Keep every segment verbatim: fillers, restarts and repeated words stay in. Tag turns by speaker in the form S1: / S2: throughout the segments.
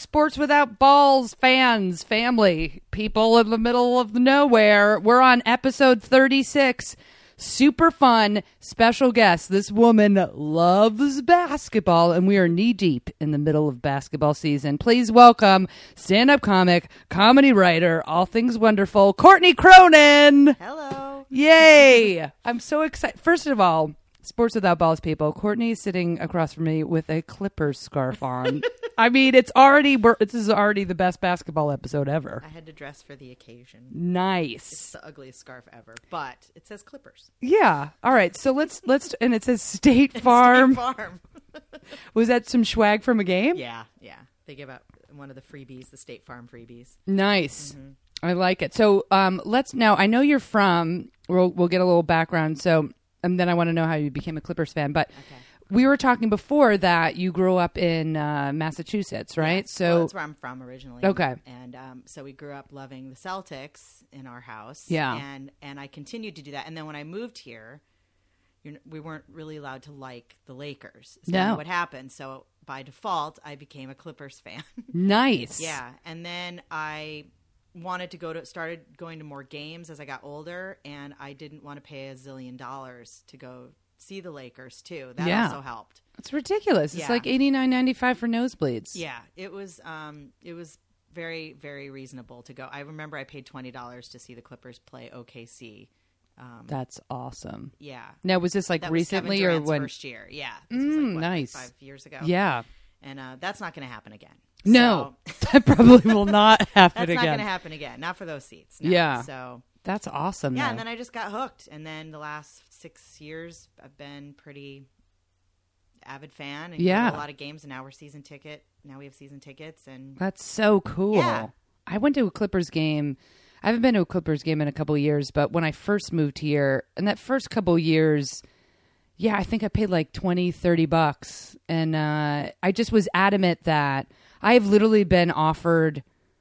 S1: Sports Without Balls fans, family, people in the middle of nowhere. We're on episode thirty-six. Super fun special guest. This woman loves basketball, and we are knee deep in the middle of basketball season. Please welcome stand-up comic, comedy writer, all things wonderful, Courtney Cronin.
S2: Hello.
S1: Yay. I'm so excited. First of all, Sports Without Balls people, Courtney's sitting across from me with a Clippers scarf on. I mean, it's already, this is already the best basketball episode ever.
S2: I had to dress for the occasion.
S1: Nice.
S2: It's the ugliest scarf ever, but it says Clippers.
S1: Yeah. All right. So let's, let's, and it says State Farm.
S2: State Farm.
S1: Was that some swag from a game?
S2: Yeah. Yeah. They give out one of the freebies, the State Farm freebies.
S1: Nice.
S2: Mm-hmm.
S1: I like it. So um, let's now, I know you're from, we'll, we'll get a little background. So, and then I want to know how you became a Clippers fan, but
S2: Okay.
S1: we were talking before that you grew up in uh, Massachusetts, right?
S2: Yeah.
S1: So
S2: well, that's where I'm from originally.
S1: Okay.
S2: And um, so we grew up loving the Celtics in our house.
S1: Yeah.
S2: And and I continued to do that. And then when I moved here, you're, we weren't really allowed to like the Lakers. So
S1: No.
S2: what happened? So by default, I became a Clippers fan.
S1: nice.
S2: Yeah, and then I wanted to go to started going to more games as I got older, and I didn't want to pay a zillion dollars to go see the Lakers too. That
S1: Yeah.
S2: also helped.
S1: It's ridiculous. It's
S2: Yeah.
S1: like eighty-nine ninety-five for nosebleeds.
S2: Yeah, it was um it was very very reasonable to go. I remember I paid twenty dollars to see the Clippers play O K C. Um,
S1: That's awesome.
S2: yeah.
S1: Now, was this like
S2: That
S1: recently
S2: was Kevin
S1: or
S2: Durant's
S1: when?
S2: first year. Yeah. This was like,
S1: Mm,
S2: what,
S1: nice.
S2: Five years ago.
S1: Yeah.
S2: And uh, that's not going to happen again.
S1: No,
S2: So-
S1: that probably will not happen
S2: That's not
S1: again.
S2: going to happen again. Not for those seats. No.
S1: Yeah.
S2: So
S1: That's awesome.
S2: yeah,
S1: though.
S2: and then I just got hooked. And then the last six years, I've been pretty avid fan. And
S1: Yeah.
S2: go to a lot of games. And now we're season ticket. Now we have season tickets. And
S1: That's so cool.
S2: Yeah.
S1: I went to a Clippers game. I haven't been to a Clippers game in a couple of years, but when I first moved here, in that first couple of years, yeah, I think I paid like twenty, thirty bucks. And uh, I just was adamant that I've literally been offered,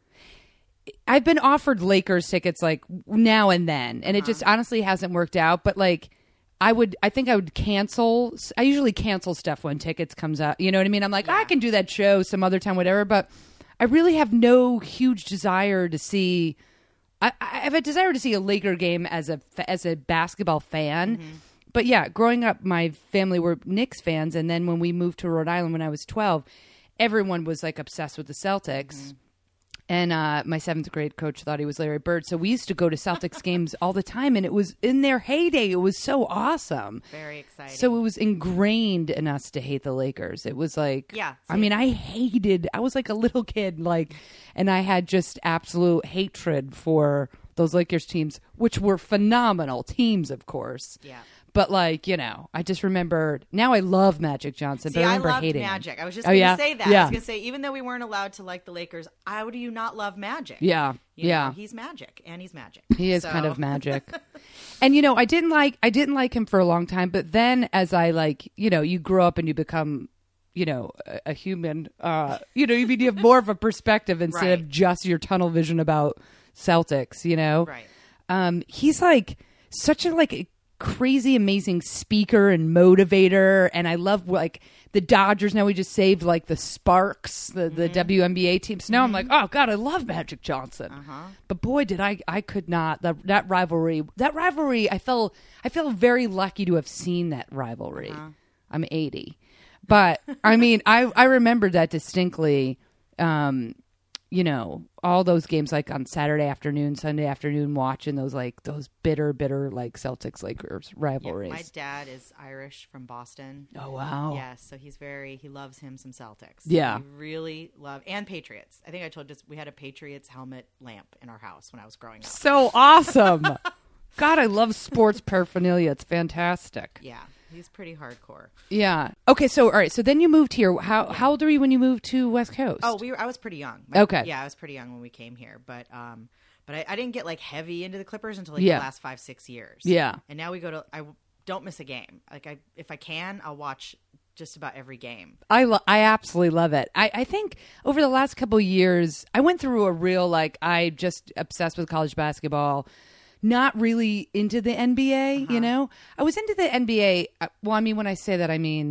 S1: I've been offered Lakers tickets like now and then. And it just honestly hasn't worked out. But like, I would, I think I would cancel. I usually cancel stuff when tickets comes out. You know what I mean? I'm like,
S2: Yeah.
S1: I can do that show some other time, whatever. But I really have no huge desire to see. I, I have a desire to see a Laker game as a as a basketball fan.
S2: Mm-hmm.
S1: But yeah, growing up, my family were Knicks fans, and then when we moved to Rhode Island when I was twelve, everyone was like obsessed with the Celtics.
S2: Mm-hmm.
S1: And uh, my seventh grade coach thought he was Larry Bird, so we used to go to Celtics games all the time, and it was in their heyday. It was so awesome.
S2: very exciting.
S1: So it was ingrained in us to hate the Lakers. It was like,
S2: Yeah,
S1: I
S2: same.
S1: mean, I hated, I was like a little kid, like, and I had just absolute hatred for those Lakers teams, which were phenomenal teams, of course.
S2: yeah.
S1: But like, you know, I just remembered, now I love Magic Johnson,
S2: See,
S1: but I
S2: I
S1: remember
S2: loved
S1: hating him.
S2: Magic. I was just
S1: Oh,
S2: going to
S1: yeah?
S2: say that.
S1: Yeah.
S2: I was going to say, even though we weren't allowed to like the Lakers, how do you not love Magic?
S1: Yeah,
S2: You
S1: yeah.
S2: know, he's Magic, and he's Magic.
S1: He is
S2: So-
S1: kind of magic. And you know, I didn't like I didn't like him for a long time, but then as I like, you know, you grow up and you become, you know, a, a human, uh, you know, you, you have more of a perspective instead of
S2: Right.
S1: just your tunnel vision about Celtics, you know.
S2: Right.
S1: Um he's like such a like a crazy amazing speaker and motivator, and I love like the Dodgers now we just saved like the Sparks, the, the W N B A team. So now I'm like, oh god, I love Magic Johnson.
S2: Uh-huh.
S1: But boy, did I I could not that that rivalry that rivalry I felt I feel very lucky to have seen that rivalry.
S2: Uh-huh.
S1: I'm eighty, but I mean I I remember that distinctly. Um, you know, all those games like on Saturday afternoon, Sunday afternoon, watching those like those bitter, bitter like Celtics Lakers
S2: Yeah,
S1: rivalries.
S2: my dad is Irish from Boston.
S1: Oh wow!
S2: Yes, so he's very he loves him some Celtics.
S1: Yeah.
S2: he really love and Patriots. I think I told you we had a Patriots helmet lamp in our house when I was growing up.
S1: So awesome! God, I love sports paraphernalia. It's fantastic.
S2: Yeah, he's pretty hardcore.
S1: Yeah. Okay. So all right. So then you moved here. How how old were you when you moved to West Coast?
S2: Oh, we were, I was pretty young. My-
S1: Okay.
S2: Yeah, I was pretty young when we came here, but um, but I, I didn't get like heavy into the Clippers until like
S1: Yeah.
S2: the last five six years.
S1: Yeah.
S2: and now we go to I don't miss a game. Like I if I can, I'll watch just about every game.
S1: I lo- I absolutely love it. I, I think over the last couple of years, I went through a real like I just obsessed with college basketball. Not really into the N B A,
S2: Uh-huh.
S1: you know. I was into the N B A. uh, Well, I mean, when I say that, I mean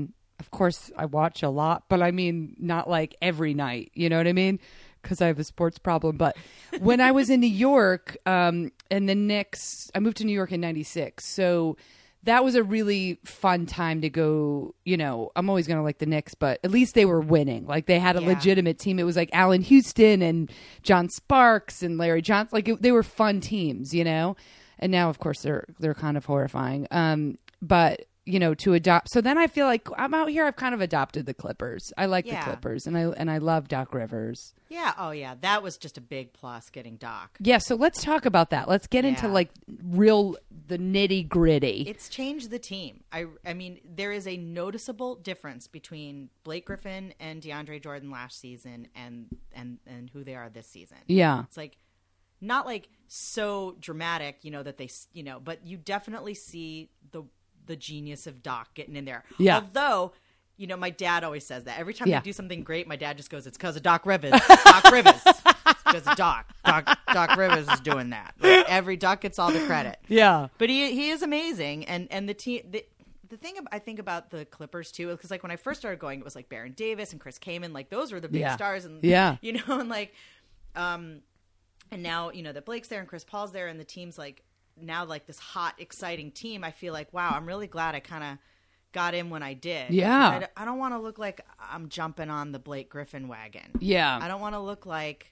S1: of course, I watch a lot, but I mean, not like every night. You know what I mean? Because I have a sports problem. But when I was in New York, um, and the Knicks, I moved to New York in ninety-six. So that was a really fun time to go. You know, I'm always going to like the Knicks, but at least they were winning. Like they had a
S2: Yeah.
S1: legitimate team. It was like Allen Houston and John Sparks and Larry Johnson. Like it, they were fun teams, you know? And now, of course, they're they're kind of horrifying. Um, but you know, to adopt. So then I feel like I'm out here. I've kind of adopted the Clippers. I like
S2: Yeah.
S1: the Clippers, and I and I love Doc Rivers.
S2: Yeah. Oh, yeah. That was just a big plus getting Doc.
S1: Yeah. So let's talk about that. Let's get into
S2: Yeah.
S1: like real the nitty gritty.
S2: It's changed the team. I, I mean, there is a noticeable difference between Blake Griffin and DeAndre Jordan last season and and and who they are this season.
S1: Yeah.
S2: It's like not like so dramatic, you know, that they, s- you know, but you definitely see the the genius of Doc getting in there.
S1: Yeah.
S2: Although, you know, my dad always says that every time
S1: Yeah.
S2: they do something great, my dad just goes, "It's because of Doc Rivers." Doc Rivers. It's because of Doc. Doc. Doc Rivers is doing that. Like, every Doc gets all the credit.
S1: Yeah.
S2: But he he is amazing, and and the team. The, the thing ab- I think about the Clippers too, because like when I first started going, it was like Baron Davis and Chris Kaman, like those were the big
S1: Yeah.
S2: stars, and
S1: Yeah.
S2: you know, and like, um, and now you know that Blake's there and Chris Paul's there, and the team's like now like this hot, exciting team. I feel like wow, I'm really glad I kind of got in when I did.
S1: Yeah.
S2: I, d- I don't want to look like I'm jumping on the Blake Griffin wagon.
S1: Yeah.
S2: I don't want to look like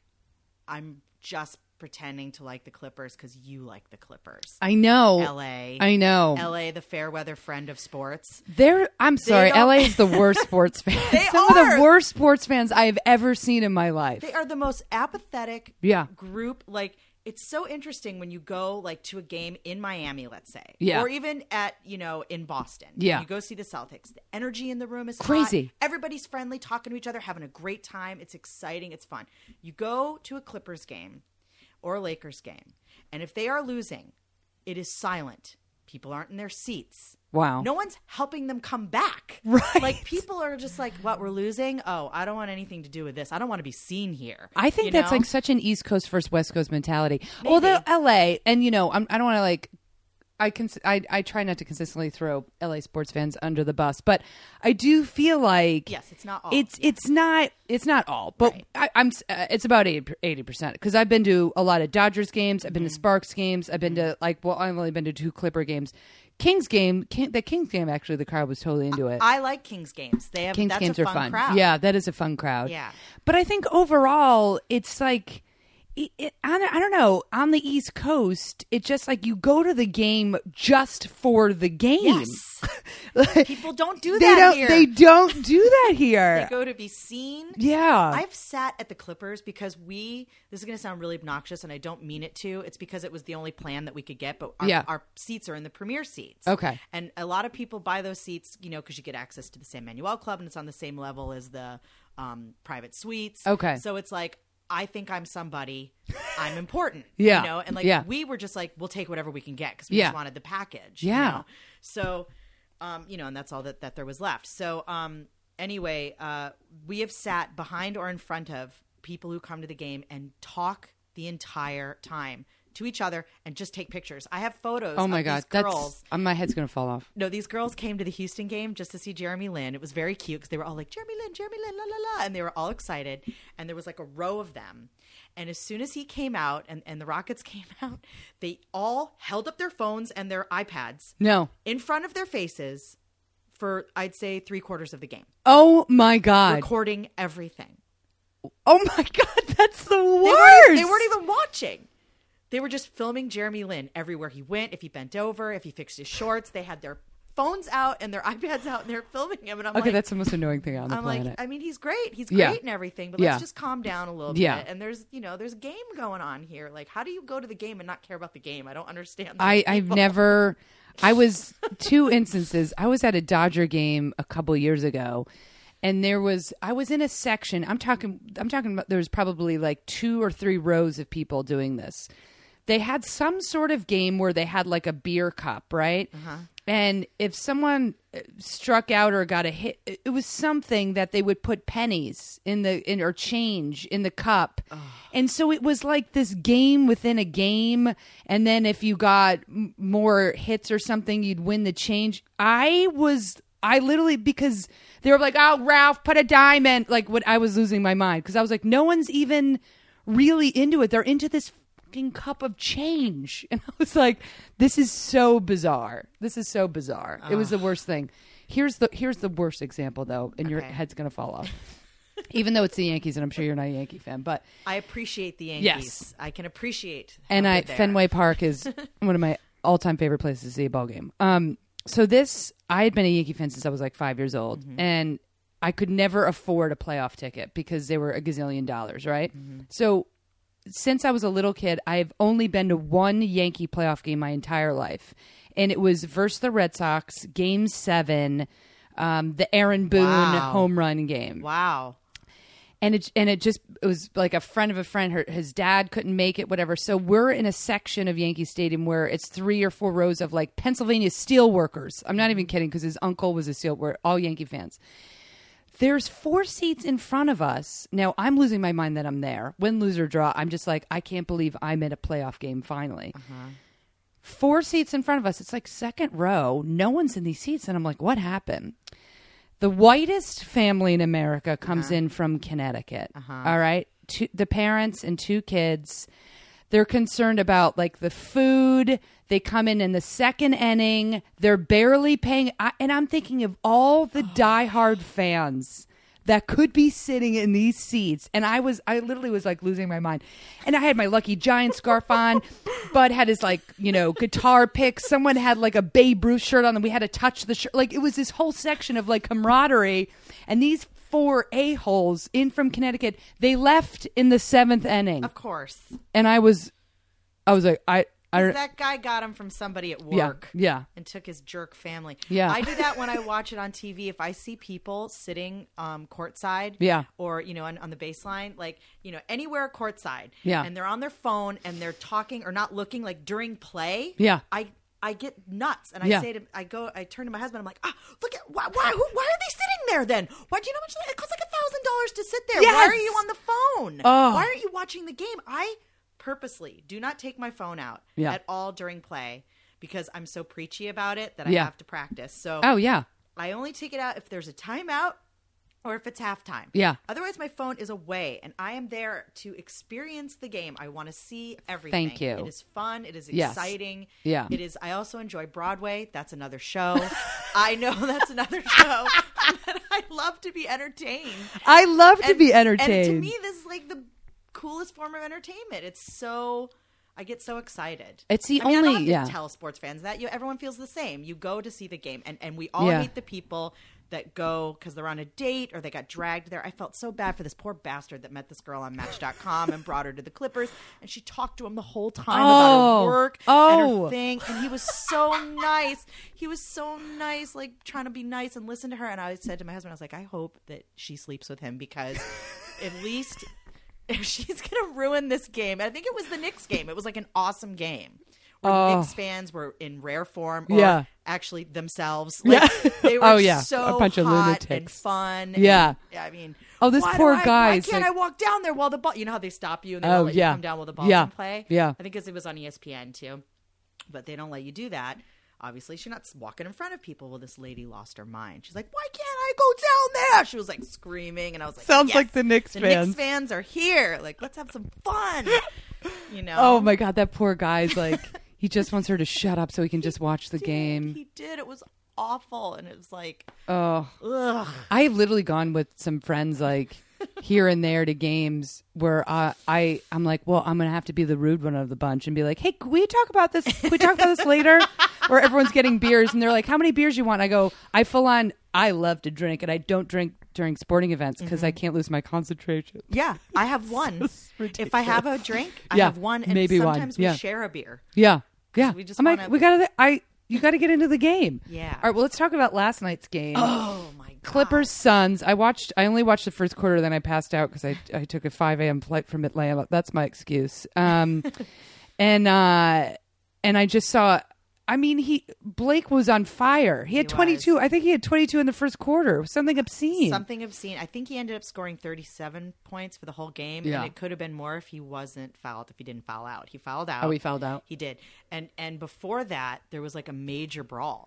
S2: I'm just pretending to like the Clippers because you like the Clippers.
S1: I know.
S2: L A.
S1: I know.
S2: L A, the fair weather friend of sports.
S1: They're, I'm sorry,
S2: don't-
S1: L A is the worst sports fans.
S2: They
S1: Some of
S2: are.
S1: the worst sports fans I have ever seen in my life.
S2: They are the most apathetic
S1: Yeah.
S2: group. Like, it's so interesting when you go like to a game in Miami, let's say,
S1: Yeah.
S2: or even at, you know, in Boston.
S1: Yeah.
S2: You go see the Celtics. The energy in the room is hot.
S1: Crazy.
S2: Everybody's friendly, talking to each other, having a great time. It's exciting. It's fun. You go to a Clippers game or a Lakers game, and if they are losing, it is silent. People aren't in their seats.
S1: Wow.
S2: No one's helping them come back.
S1: Right.
S2: Like, people are just like, what, we're losing? Oh, I don't want anything to do with this. I don't want to be seen here.
S1: I think
S2: You
S1: that's
S2: know?
S1: like such an East Coast versus West Coast mentality. Although L A, and you know, I'm, I don't want to like, I can, I, I try not to consistently throw L A sports fans under the bus, but I do feel like
S2: Yes, it's not all.
S1: It's it's not it's not all, but
S2: Right.
S1: I, I'm uh, it's about eighty percent because I've been to a lot of Dodgers games, I've been
S2: Mm-hmm.
S1: to Sparks games, I've been to like well, I've only been to two Clipper games. Kings game, King, the Kings game actually, the crowd was totally into it.
S2: I like Kings games. They have
S1: Kings
S2: that's
S1: games
S2: a
S1: are
S2: fun,
S1: fun.
S2: crowd.
S1: Yeah, that is a fun crowd.
S2: Yeah.
S1: But I think overall, it's like, it, it, I, don't, I don't know, on the East Coast, it's just like you go to the game just for the game.
S2: Yes.
S1: Like,
S2: People don't do
S1: they
S2: that
S1: don't,
S2: here.
S1: They don't do that here.
S2: They go to be seen.
S1: Yeah.
S2: I've sat at the Clippers because we, this is going to sound really obnoxious and I don't mean it to. It's because it was the only plan that we could get, but our,
S1: Yeah.
S2: our seats are in the premier seats.
S1: Okay.
S2: And a lot of people buy those seats, you know, because you get access to the San Manuel Club and it's on the same level as the um, private suites.
S1: Okay.
S2: So it's like, I think I'm somebody, I'm important.
S1: Yeah.
S2: You know, and like
S1: Yeah.
S2: we were just like, we'll take whatever we can get because we
S1: Yeah.
S2: just wanted the package.
S1: Yeah.
S2: You know? So, um, you know, and that's all that, that there was left. So, um, anyway, uh, we have sat behind or in front of people who come to the game and talk the entire time to each other and just take pictures. I have photos
S1: oh my
S2: of
S1: God.
S2: these
S1: That's,
S2: girls.
S1: uh, my head's going to fall off.
S2: No, these girls came to the Houston game just to see Jeremy Lin. It was very cute because they were all like, Jeremy Lin, Jeremy Lin, la, la, la. And they were all excited. And there was like a row of them. And as soon as he came out and, and the Rockets came out, they all held up their phones and their iPads
S1: No.
S2: in front of their faces for, I'd say, three quarters of the game,
S1: Oh my God.
S2: recording everything.
S1: Oh my God. That's the
S2: They
S1: worst.
S2: weren't, even, they weren't even watching. They were just filming Jeremy Lin everywhere he went. If he bent over, if he fixed his shorts, they had their phones out and their iPads out and they're filming him. And I'm
S1: Okay,
S2: like,
S1: that's the most annoying thing on the
S2: I'm
S1: planet.
S2: like, I mean, he's great. He's great
S1: Yeah.
S2: and everything, but
S1: Yeah.
S2: let's just calm down a little
S1: Yeah.
S2: bit. And there's, you know, there's a game going on here. Like, how do you go to the game and not care about the game? I don't understand. those
S1: I, I've
S2: people.
S1: never. I was two instances. I was at a Dodger game a couple years ago, and there was I was in a section. I'm talking. I'm talking about. There was probably like two or three rows of people doing this. They had some sort of game where they had like a beer cup, right?
S2: Uh-huh.
S1: And if someone uh, struck out or got a hit, it it was something that they would put pennies in the in or change in the cup. And so it was like this game within a game. And then if you got m- more hits or something, you'd win the change. I was I literally, because they were like, oh, Ralph, put a dime in. Like, what, I was losing my mind because I was like, no one's even really into it. They're into this fucking cup of change. And I was like, this is so bizarre. This is so bizarre. Ugh. It was the worst thing. Here's the here's the worst example, though, and okay. your head's going to fall off. Even though it's the Yankees, and I'm sure you're not a Yankee fan, but
S2: I appreciate the Yankees. Yes. I can appreciate.
S1: And I, Fenway Park is one of my all-time favorite places to see a ball game. Um, so this, I had been a Yankee fan since I was like five years old, mm-hmm. and I could never afford a playoff ticket because they were a gazillion dollars, right? Mm-hmm. So since I was a little kid, I've only been to one Yankee playoff game my entire life, and it was versus the Red Sox, Game Seven, um, the Aaron Boone wow. home run game.
S2: Wow.
S1: And it and it just it was like a friend of a friend. Her, his dad couldn't make it, whatever. So we're in a section of Yankee Stadium where it's three or four rows of like Pennsylvania steel workers. I'm not even kidding because his uncle was a steel worker. All Yankee fans. There's four seats in front of us. Now I'm losing my mind that I'm there. Win, lose or draw. I'm just like I can't believe I'm at a playoff game finally. Uh-huh. Four seats in front of us. It's like second row. No one's in these seats, and I'm like, what happened? The whitest family in America comes uh-huh. in from Connecticut. Uh-huh. All right. Two, the parents and two kids. They're concerned about like the food. They come in in the second inning. They're barely paying. I, and I'm thinking of all the diehard fans that could be sitting in these seats. And I was, I literally was like losing my mind. And I had my Lucky Giant scarf on. Bud had his like, you know, guitar pick. Someone had like a Babe Ruth shirt on and we had to touch the shirt. Like it was this whole section of like camaraderie. And these four a-holes in from Connecticut, they left in the seventh inning.
S2: Of course.
S1: And I was, I was like, I, I,
S2: that guy got him from somebody at work
S1: yeah, yeah.
S2: and took his jerk family.
S1: Yeah.
S2: I do that when I watch it on T V. If I see people sitting um, courtside
S1: yeah.
S2: or, you know, on, on the baseline, like, you know, anywhere courtside
S1: yeah.
S2: and they're on their phone and they're talking or not looking like during play,
S1: yeah.
S2: I I get nuts. And I
S1: yeah.
S2: say to, I go, I turn to my husband, I'm like, ah, look at, why, why, who, why are they sitting there then? Why do you know how much, it costs like a thousand dollars to sit there.
S1: Yes!
S2: Why are you on the phone?
S1: Oh.
S2: Why aren't you watching the game? I purposely do not take my phone out
S1: yeah.
S2: at all during play because I'm so preachy about it that I
S1: yeah.
S2: have to practice. So
S1: oh yeah,
S2: I only take it out if there's a timeout or if it's halftime.
S1: Yeah.
S2: Otherwise, my phone is away, and I am there to experience the game. I want to see everything.
S1: Thank you.
S2: It is fun. It is
S1: yes.
S2: exciting.
S1: Yeah.
S2: It is. I also enjoy Broadway. That's another show. I know that's another show. But I love to be entertained.
S1: I love to
S2: and,
S1: be entertained.
S2: And to me, this is like the coolest form of entertainment. It's so I get so excited.
S1: It's the
S2: I mean,
S1: only
S2: I don't have to
S1: yeah.
S2: tell sports fans that you everyone feels the same. You go to see the game, and and we all
S1: yeah.
S2: hate the people that go because they're on a date or they got dragged there. I felt so bad for this poor bastard that met this girl on Match dot com and brought her to the Clippers, and she talked to him the whole time
S1: oh.
S2: about her work
S1: oh.
S2: and her thing, and he was so nice. He was so nice, like trying to be nice and listen to her. And I said to my husband, I was like, I hope that she sleeps with him because at least if she's gonna ruin this game. And I think it was the Knicks game. It was like an awesome game. Where
S1: oh.
S2: Knicks fans were in rare form, or
S1: yeah.
S2: actually themselves. Like,
S1: yeah.
S2: they were
S1: oh, yeah.
S2: so
S1: a bunch of
S2: hot
S1: lunatics.
S2: and fun.
S1: Yeah.
S2: And, I mean,
S1: oh, this
S2: why
S1: poor
S2: I,
S1: guy.
S2: Why can't
S1: like,
S2: I walk down there while the ball? You know how they stop you and they
S1: oh,
S2: don't let
S1: yeah.
S2: you come down while the ball's
S1: yeah.
S2: in play.
S1: Yeah.
S2: I think because it was on E S P N too, but they don't let you do that. Obviously, she's not walking in front of people. Well, this lady lost her mind. She's like, "Why can't I go down there?" She was like screaming, and I was like,
S1: "Sounds
S2: yes,
S1: like the Knicks
S2: the
S1: fans.
S2: Knicks fans are here. Like, let's have some fun." You know?
S1: Oh my God, that poor guy's like. He just wants her to shut up so he can
S2: he
S1: just watch the
S2: did.
S1: game.
S2: He did. It was awful. And it was like,
S1: oh,
S2: ugh.
S1: I have literally gone with some friends like here and there to games where uh, I, I'm like, well, I'm going to have to be the rude one of the bunch and be like, hey, can we talk about this? Can we talk about this later? Where everyone's getting beers and they're like, how many beers you want? I go, I full on, I love to drink and I don't drink during sporting events because mm-hmm. I can't lose my concentration.
S2: Yeah, I have one. So if I have a drink, I
S1: yeah,
S2: have one. And
S1: maybe
S2: sometimes
S1: one. Yeah.
S2: we share a beer.
S1: Yeah. Yeah.
S2: We just
S1: I'm
S2: wanna...
S1: like, we gotta, I, you gotta get into the game.
S2: Yeah.
S1: All right. Well, let's talk about last night's game.
S2: Oh my God.
S1: Clippers Suns. I watched, I only watched the first quarter, then I passed out because I, I took a five a.m. flight from Atlanta. That's my excuse. Um, and, uh, and I just saw, I mean, he Blake was on fire. He had
S2: he
S1: twenty-two.
S2: was.
S1: I think he had twenty-two in the first quarter. It was something obscene.
S2: Something obscene. I think he ended up scoring thirty-seven points for the whole game.
S1: Yeah.
S2: And it could have been more if he wasn't fouled, if he didn't foul out. He fouled out.
S1: Oh, he fouled out?
S2: He did. And and before that, there was like a major brawl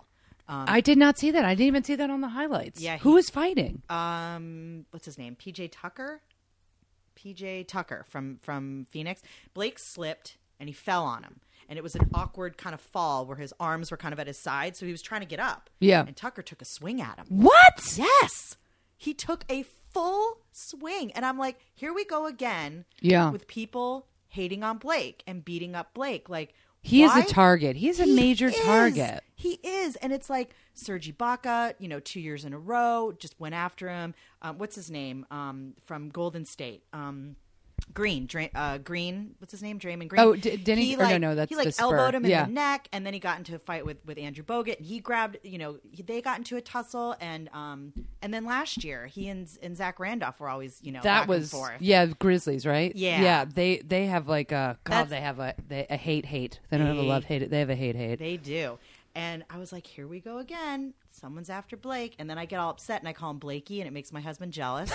S2: Um,
S1: I did not see that. I didn't even see that on the highlights.
S2: Yeah,
S1: Who
S2: he-
S1: was fighting?
S2: um, what's his name? P J Tucker. P J Tucker from from Phoenix. Blake slipped and he fell on him, and it was an awkward kind of fall where his arms were kind of at his side, so he was trying to get up.
S1: Yeah.
S2: And Tucker took a swing at him.
S1: What?
S2: Yes, he took a full swing, and I'm like, here we go again.
S1: Yeah.
S2: With people hating on Blake and beating up Blake, like.
S1: He
S2: why?
S1: is a target. He's a
S2: He
S1: major
S2: is.
S1: target.
S2: He is. And it's like Serge Ibaka, you know, two years in a row, just went after him. Um, what's his name? Um, from Golden State. Um, Green. Dra- uh, Green. What's his name? Draymond Green.
S1: Oh, D- Denny-
S2: He,
S1: or no,
S2: like,
S1: no, that's
S2: He like
S1: the Spur.
S2: elbowed him in
S1: Yeah.
S2: the neck, and then he got into a fight with, with Andrew Bogut. And he grabbed, you know, he, they got into a tussle. And um, and then last year, he and, and Zach Randolph were always, you know,
S1: That
S2: back
S1: was
S2: and forth.
S1: yeah, Grizzlies, right?
S2: Yeah.
S1: yeah. They they have like a God.
S2: That's-
S1: They have a they, a hate hate. They don't have a
S2: They-
S1: love hate. They have a hate hate.
S2: They do. And I was like, here we go again. Someone's after Blake. And then I get all upset and I call him Blakey, and it makes my husband jealous.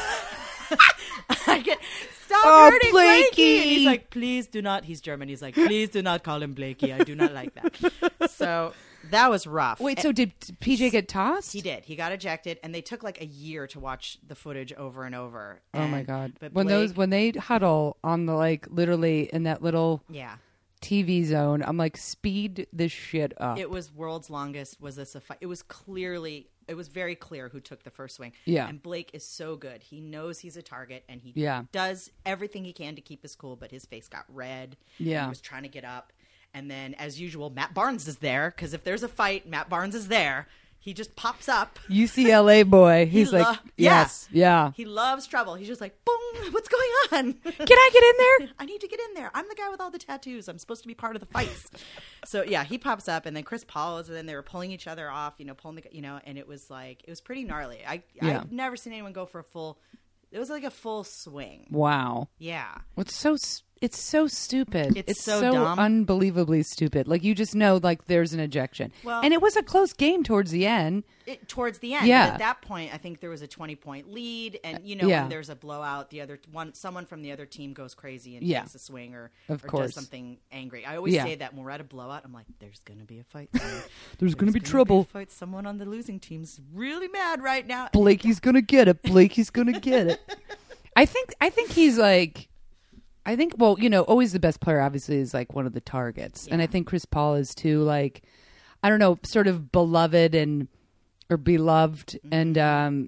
S2: I get, stop
S1: Oh,
S2: hurting Blakey.
S1: Blakey.
S2: And he's like, please do not. He's German. He's like, please do not call him Blakey. I do not like that. So that was rough.
S1: Wait, so did P J get tossed?
S2: He did. He got ejected, and they took like a year to watch the footage over and over.
S1: Oh my
S2: And-
S1: God!
S2: But
S1: When
S2: Blake,
S1: those when they huddle on the like literally in that little
S2: yeah.
S1: T V zone, I'm like, speed this shit up.
S2: It was world's longest. Was this a fight? It was clearly, it was very clear who took the first swing.
S1: Yeah.
S2: And Blake is so good. He knows he's a target, and he
S1: Yeah.
S2: does everything he can to keep his cool, but his face got red.
S1: Yeah.
S2: He was trying to get up. And then, as usual, Matt Barnes is there, because if there's a fight, Matt Barnes is there. He just pops up.
S1: U C L A boy.
S2: He
S1: He's like,
S2: lo-
S1: yes, yeah.
S2: He loves trouble. He's just like, boom, what's going on?
S1: Can I get in there?
S2: I need to get in there. I'm the guy with all the tattoos. I'm supposed to be part of the fights. So yeah, he pops up, and then Chris Paul is, and then they were pulling each other off, you know, pulling the, you know, and it was like, it was pretty gnarly. I
S1: Yeah.
S2: I've never seen anyone go for a full. It was like a full swing.
S1: Wow.
S2: Yeah.
S1: It's so s- it's so stupid.
S2: It's so dumb.
S1: unbelievably stupid. Like you just know like there's an ejection.
S2: Well-
S1: and it was a close game towards the end.
S2: It, towards the end,
S1: Yeah.
S2: but at that point, I think there was a twenty point lead, and you know,
S1: Yeah.
S2: when there's a blowout, the other one, someone from the other team goes crazy and
S1: Yeah.
S2: takes a swing or,
S1: Of
S2: or
S1: course.
S2: does something angry. I always
S1: Yeah.
S2: say that when we're at a blowout, I'm like, "There's gonna be a fight. Somewhere.
S1: There's gonna be
S2: gonna
S1: trouble.
S2: a fight. Someone on the losing team's really mad right now."
S1: Blakey's gonna get it. Blakey's gonna get it. I think I think he's like I think well, you know, always the best player obviously is like one of the targets. And I think Chris Paul is too like I don't know, sort of beloved and or beloved and um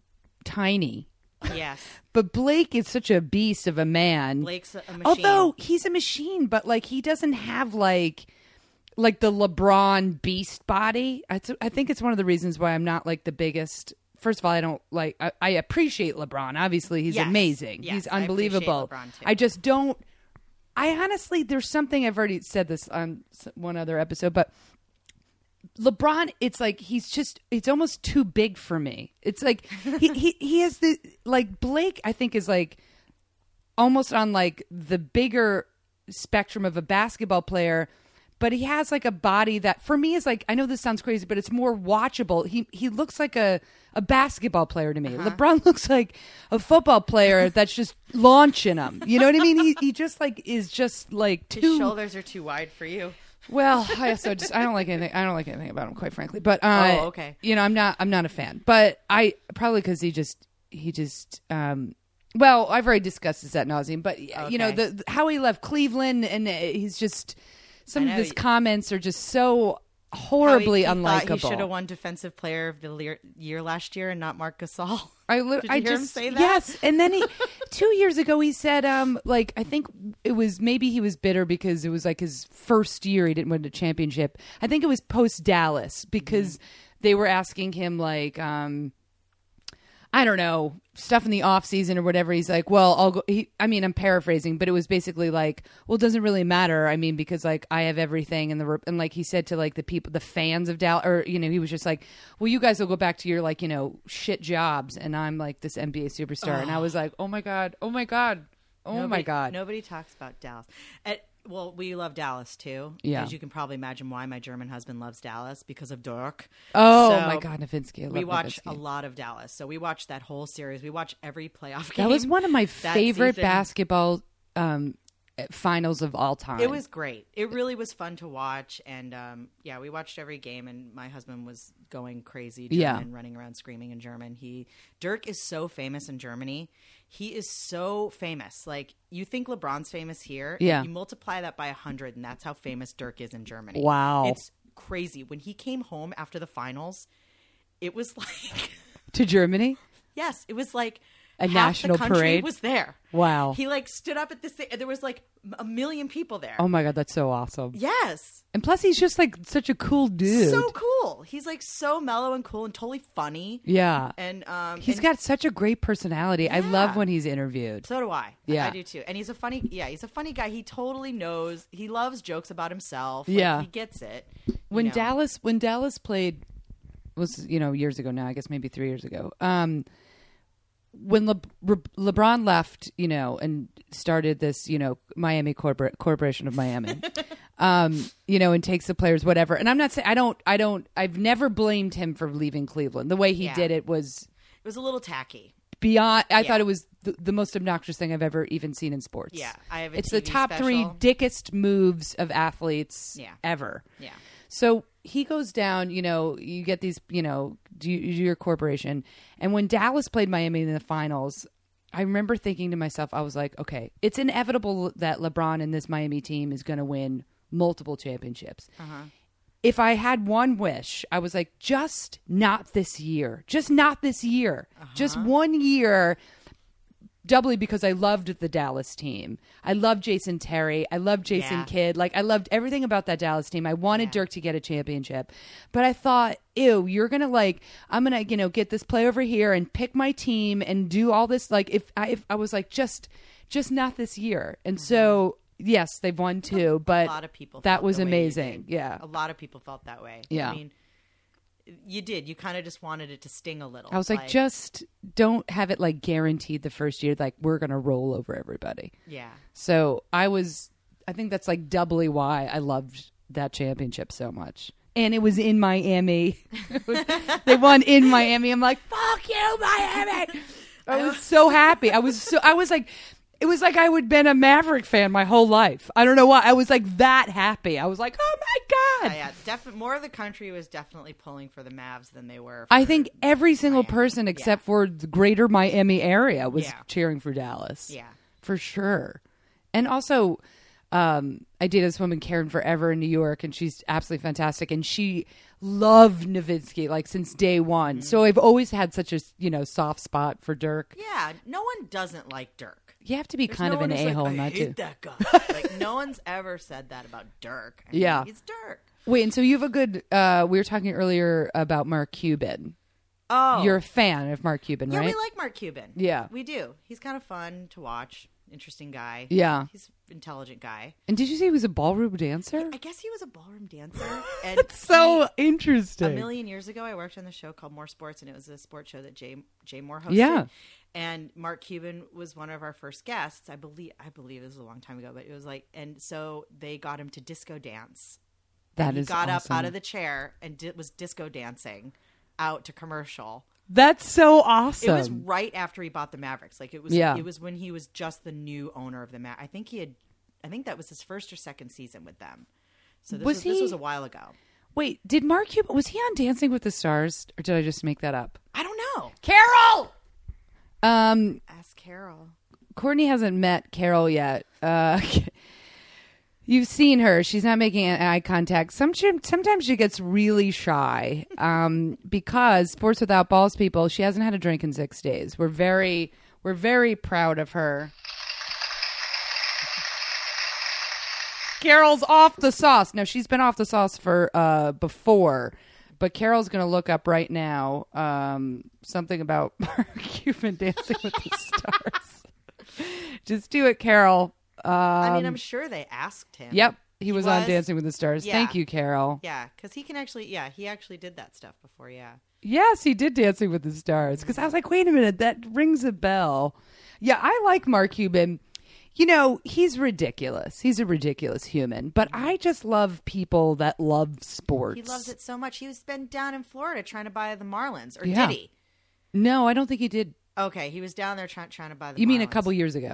S1: tiny.
S2: Yes,
S1: But Blake is such a beast of a man.
S2: Blake's a, a machine.
S1: Although he's a machine, but like he doesn't have like like the LeBron beast body. I, th- I think it's one of the reasons why I'm not like the biggest. First of all, I don't like. I, I appreciate LeBron. Obviously, he's
S2: Yes.
S1: amazing.
S2: Yes,
S1: he's
S2: I appreciate
S1: unbelievable.
S2: LeBron, too.
S1: I just don't. I honestly, there's something I've already said this on s- one other episode, but LeBron, it's like he's just it's almost too big for me. It's like he he, he has the like Blake I think is like almost on like the bigger spectrum of a basketball player, but he has like a body that for me is like I know this sounds crazy, but it's more watchable. He he looks like a a basketball player to me.
S2: Uh-huh.
S1: LeBron looks like a football player that's just launching him. You know what I mean? He he just like is just like
S2: his
S1: too
S2: shoulders are too wide for you.
S1: well, I also just I don't like anything. I don't like anything about him, quite frankly. But uh,
S2: Oh, okay.
S1: You know, I'm not. I'm not a fan. But I probably because he just he just. um Well, I've already discussed this ad nauseum. But you know,
S2: Okay.
S1: the, the how he left Cleveland and uh, he's just some
S2: I
S1: of
S2: know.
S1: his comments are just so horribly
S2: How he, he thought
S1: unlikable.
S2: He should have won Defensive Player of the lear- Year last year and not Marc Gasol.
S1: I, li-
S2: Did you
S1: I
S2: hear
S1: just
S2: him say that?
S1: yes, and then he two years ago he said um like I think it was maybe he was bitter because it was like his first year he didn't win the championship. I think it was post Dallas because
S2: Mm-hmm.
S1: they were asking him like um I don't know stuff in the off season or whatever. He's like, well, I'll go. He, I mean, I'm paraphrasing, but it was basically like, well, it doesn't really matter. I mean, because like I have everything, and the re- and like he said to like the people, the fans of Dallas, or you know, he was just like, well, you guys will go back to your like you know shit jobs, and I'm like this N B A superstar, and I was like, oh my god, oh my god, oh
S2: Nobody,
S1: my god,
S2: Nobody talks about Dallas. At, well, we love Dallas too.
S1: Yeah.
S2: As you can probably imagine why my German husband loves Dallas because of Dirk.
S1: oh
S2: So
S1: my god, Nowitzki, I love
S2: we watch
S1: Nowitzki.
S2: a lot of Dallas. So we watch that whole series. We watch every playoff game.
S1: That was one of my
S2: that
S1: favorite
S2: season.
S1: basketball um, finals of all time.
S2: It was great. It really was fun to watch. And um, yeah, we watched every game, and my husband was going crazy German,
S1: Yeah.
S2: running around screaming in German. He Dirk is so famous in Germany. He is so famous. Like, you think LeBron's famous here.
S1: Yeah.
S2: And you multiply that by one hundred, and that's how famous Dirk is in Germany.
S1: Wow.
S2: It's crazy. When he came home after the finals, it was like...
S1: To Germany?
S2: Yes, it was like...
S1: A
S2: half
S1: national
S2: the country
S1: parade?
S2: was there.
S1: Wow.
S2: He like stood up at this thing. There was like a million people there.
S1: Oh my God, that's so awesome.
S2: Yes.
S1: And plus, he's just like such a cool dude.
S2: So cool. He's like so mellow and cool and totally funny.
S1: Yeah.
S2: And um,
S1: He's
S2: and
S1: got such a great personality. I
S2: Yeah.
S1: love when he's interviewed.
S2: So do I.
S1: Yeah.
S2: I do too. And he's a funny. Yeah, he's a funny guy. He totally knows. He loves jokes about himself. Like,
S1: Yeah.
S2: he gets it. you
S1: When
S2: know.
S1: Dallas, when Dallas played, was you know years ago now. I guess maybe three years ago. Um, when Le- Re- LeBron left, you know, and started this, you know, Miami corporate Corporation of Miami, um, you know, and takes the players, whatever. And I'm not saying I don't, I don't, I've never blamed him for leaving Cleveland. The way he
S2: Yeah.
S1: did it was
S2: It was a little tacky.
S1: beyond. I
S2: Yeah.
S1: thought it was the, the most obnoxious thing I've ever even seen in sports.
S2: Yeah, I have a
S1: It's
S2: T V
S1: the top three
S2: special.
S1: dickest moves of athletes
S2: Yeah.
S1: ever.
S2: Yeah.
S1: So he goes down, you know, you get these, you know, do you, do your corporation. And when Dallas played Miami in the finals, I remember thinking to myself, I was like, okay, it's inevitable that LeBron and this Miami team is going to win multiple championships.
S2: Uh-huh.
S1: If I had one wish, I was like, just not this year. Just not this year.
S2: Uh-huh.
S1: Just one year. Doubly because I loved the Dallas team. I loved Jason Terry. I loved Jason
S2: Yeah.
S1: Kidd. Like, I loved everything about that Dallas team. I wanted
S2: Yeah.
S1: Dirk to get a championship. But I thought, ew, you're going to, like, I'm going to, you know, get this play over here and pick my team and do all this. Like, if I, if I was like, just, just not this year. And so, yes, they've won two, but
S2: A lot of people.
S1: that
S2: felt
S1: was
S2: the way you
S1: amazing.
S2: did.
S1: Yeah.
S2: A lot of people felt that way.
S1: Yeah.
S2: I mean, you did. You kind of just wanted it to sting a little.
S1: I was like, just don't have it like guaranteed the first year, like we're going to roll over everybody.
S2: yeah.
S1: So I was, I think that's like doubly why I loved that championship so much. And it was in Miami. It was- they won in Miami. I'm like, fuck you, Miami. I was so happy. I was so, I was like, it was like I would been a Maverick fan my whole life. I don't know why. I was like that happy. I was like, oh my God.
S2: Yeah, yeah. Defi- more of the country was definitely pulling for the Mavs than they were. For
S1: I think every single
S2: Miami.
S1: person except
S2: Yeah.
S1: for the greater Miami area was
S2: Yeah.
S1: cheering for Dallas.
S2: Yeah.
S1: For sure. And also, um, I dated this woman, Karen, forever in New York, and she's absolutely fantastic. And she loved Nowitzki, like, since day one.
S2: Mm-hmm.
S1: So I've always had such a, you know, soft spot for Dirk.
S2: Yeah. No one doesn't like Dirk.
S1: You have to be
S2: There's
S1: kind
S2: no
S1: of an
S2: one who's
S1: a-hole
S2: like, I
S1: not
S2: hate
S1: to.
S2: that guy. Like, no one's ever said that about Dirk. I mean,
S1: Yeah.
S2: he's Dirk.
S1: Wait, and so you have a good, uh, we were talking earlier about Mark Cuban.
S2: Oh,
S1: You're a fan of Mark Cuban,
S2: yeah.
S1: right?
S2: We like Mark Cuban.
S1: Yeah.
S2: we do. He's kind of fun to watch. Interesting guy.
S1: Yeah.
S2: He's an intelligent guy.
S1: And did you say he was a ballroom dancer?
S2: I guess he was a ballroom dancer. And
S1: That's so
S2: he-
S1: interesting.
S2: A million years ago, I worked on the show called More Sports, and it was a sports show that Jay Jay Moore hosted.
S1: Yeah.
S2: And Mark Cuban was one of our first guests. I believe. I believe this was a long time ago, but it was like, and so they got him to disco dance.
S1: That
S2: and he
S1: is
S2: got
S1: awesome.
S2: up out of the chair and di- was disco dancing out to commercial.
S1: That's so awesome.
S2: It was right after he bought the Mavericks. Like it was.
S1: Yeah.
S2: It was when he was just the new owner of the Mavericks. I think he had. I think that was his first or second season with them. So this
S1: Was
S2: was, this
S1: he-
S2: was a while ago.
S1: Wait, did Mark Cuban, was he on Dancing with the Stars, or did I just make that up?
S2: I don't know.
S1: Carol! Um,
S2: Ask Carol.
S1: Courtney hasn't met Carol yet. Uh, you've seen her. She's not making eye contact. Sometimes, sometimes she gets really shy um, because Sports Without Balls people, she hasn't had a drink in six days. We're very, we're very proud of her. Carol's off the sauce. Now, she's been off the sauce for uh, before, but Carol's going to look up right now um, something about Mark Cuban Dancing with the Stars. Just do it, Carol. Um,
S2: I mean, I'm sure they asked him.
S1: Yep, he was, on
S2: was?
S1: Dancing with the Stars.
S2: Yeah.
S1: Thank you, Carol.
S2: Yeah, because he can actually, yeah, he actually did that stuff before, yeah.
S1: Yes, he did Dancing with the Stars. Because I was like, wait a minute, that rings a bell. Yeah, I like Mark Cuban. You know, he's ridiculous. He's a ridiculous human. But I just love people that love sports.
S2: He loves it so much. He was been down in Florida trying to buy the Marlins, or
S1: Yeah.
S2: did he?
S1: No, I don't think he did.
S2: Okay, he was down there trying trying to buy the
S1: You mean a
S2: Marlins.
S1: couple years ago?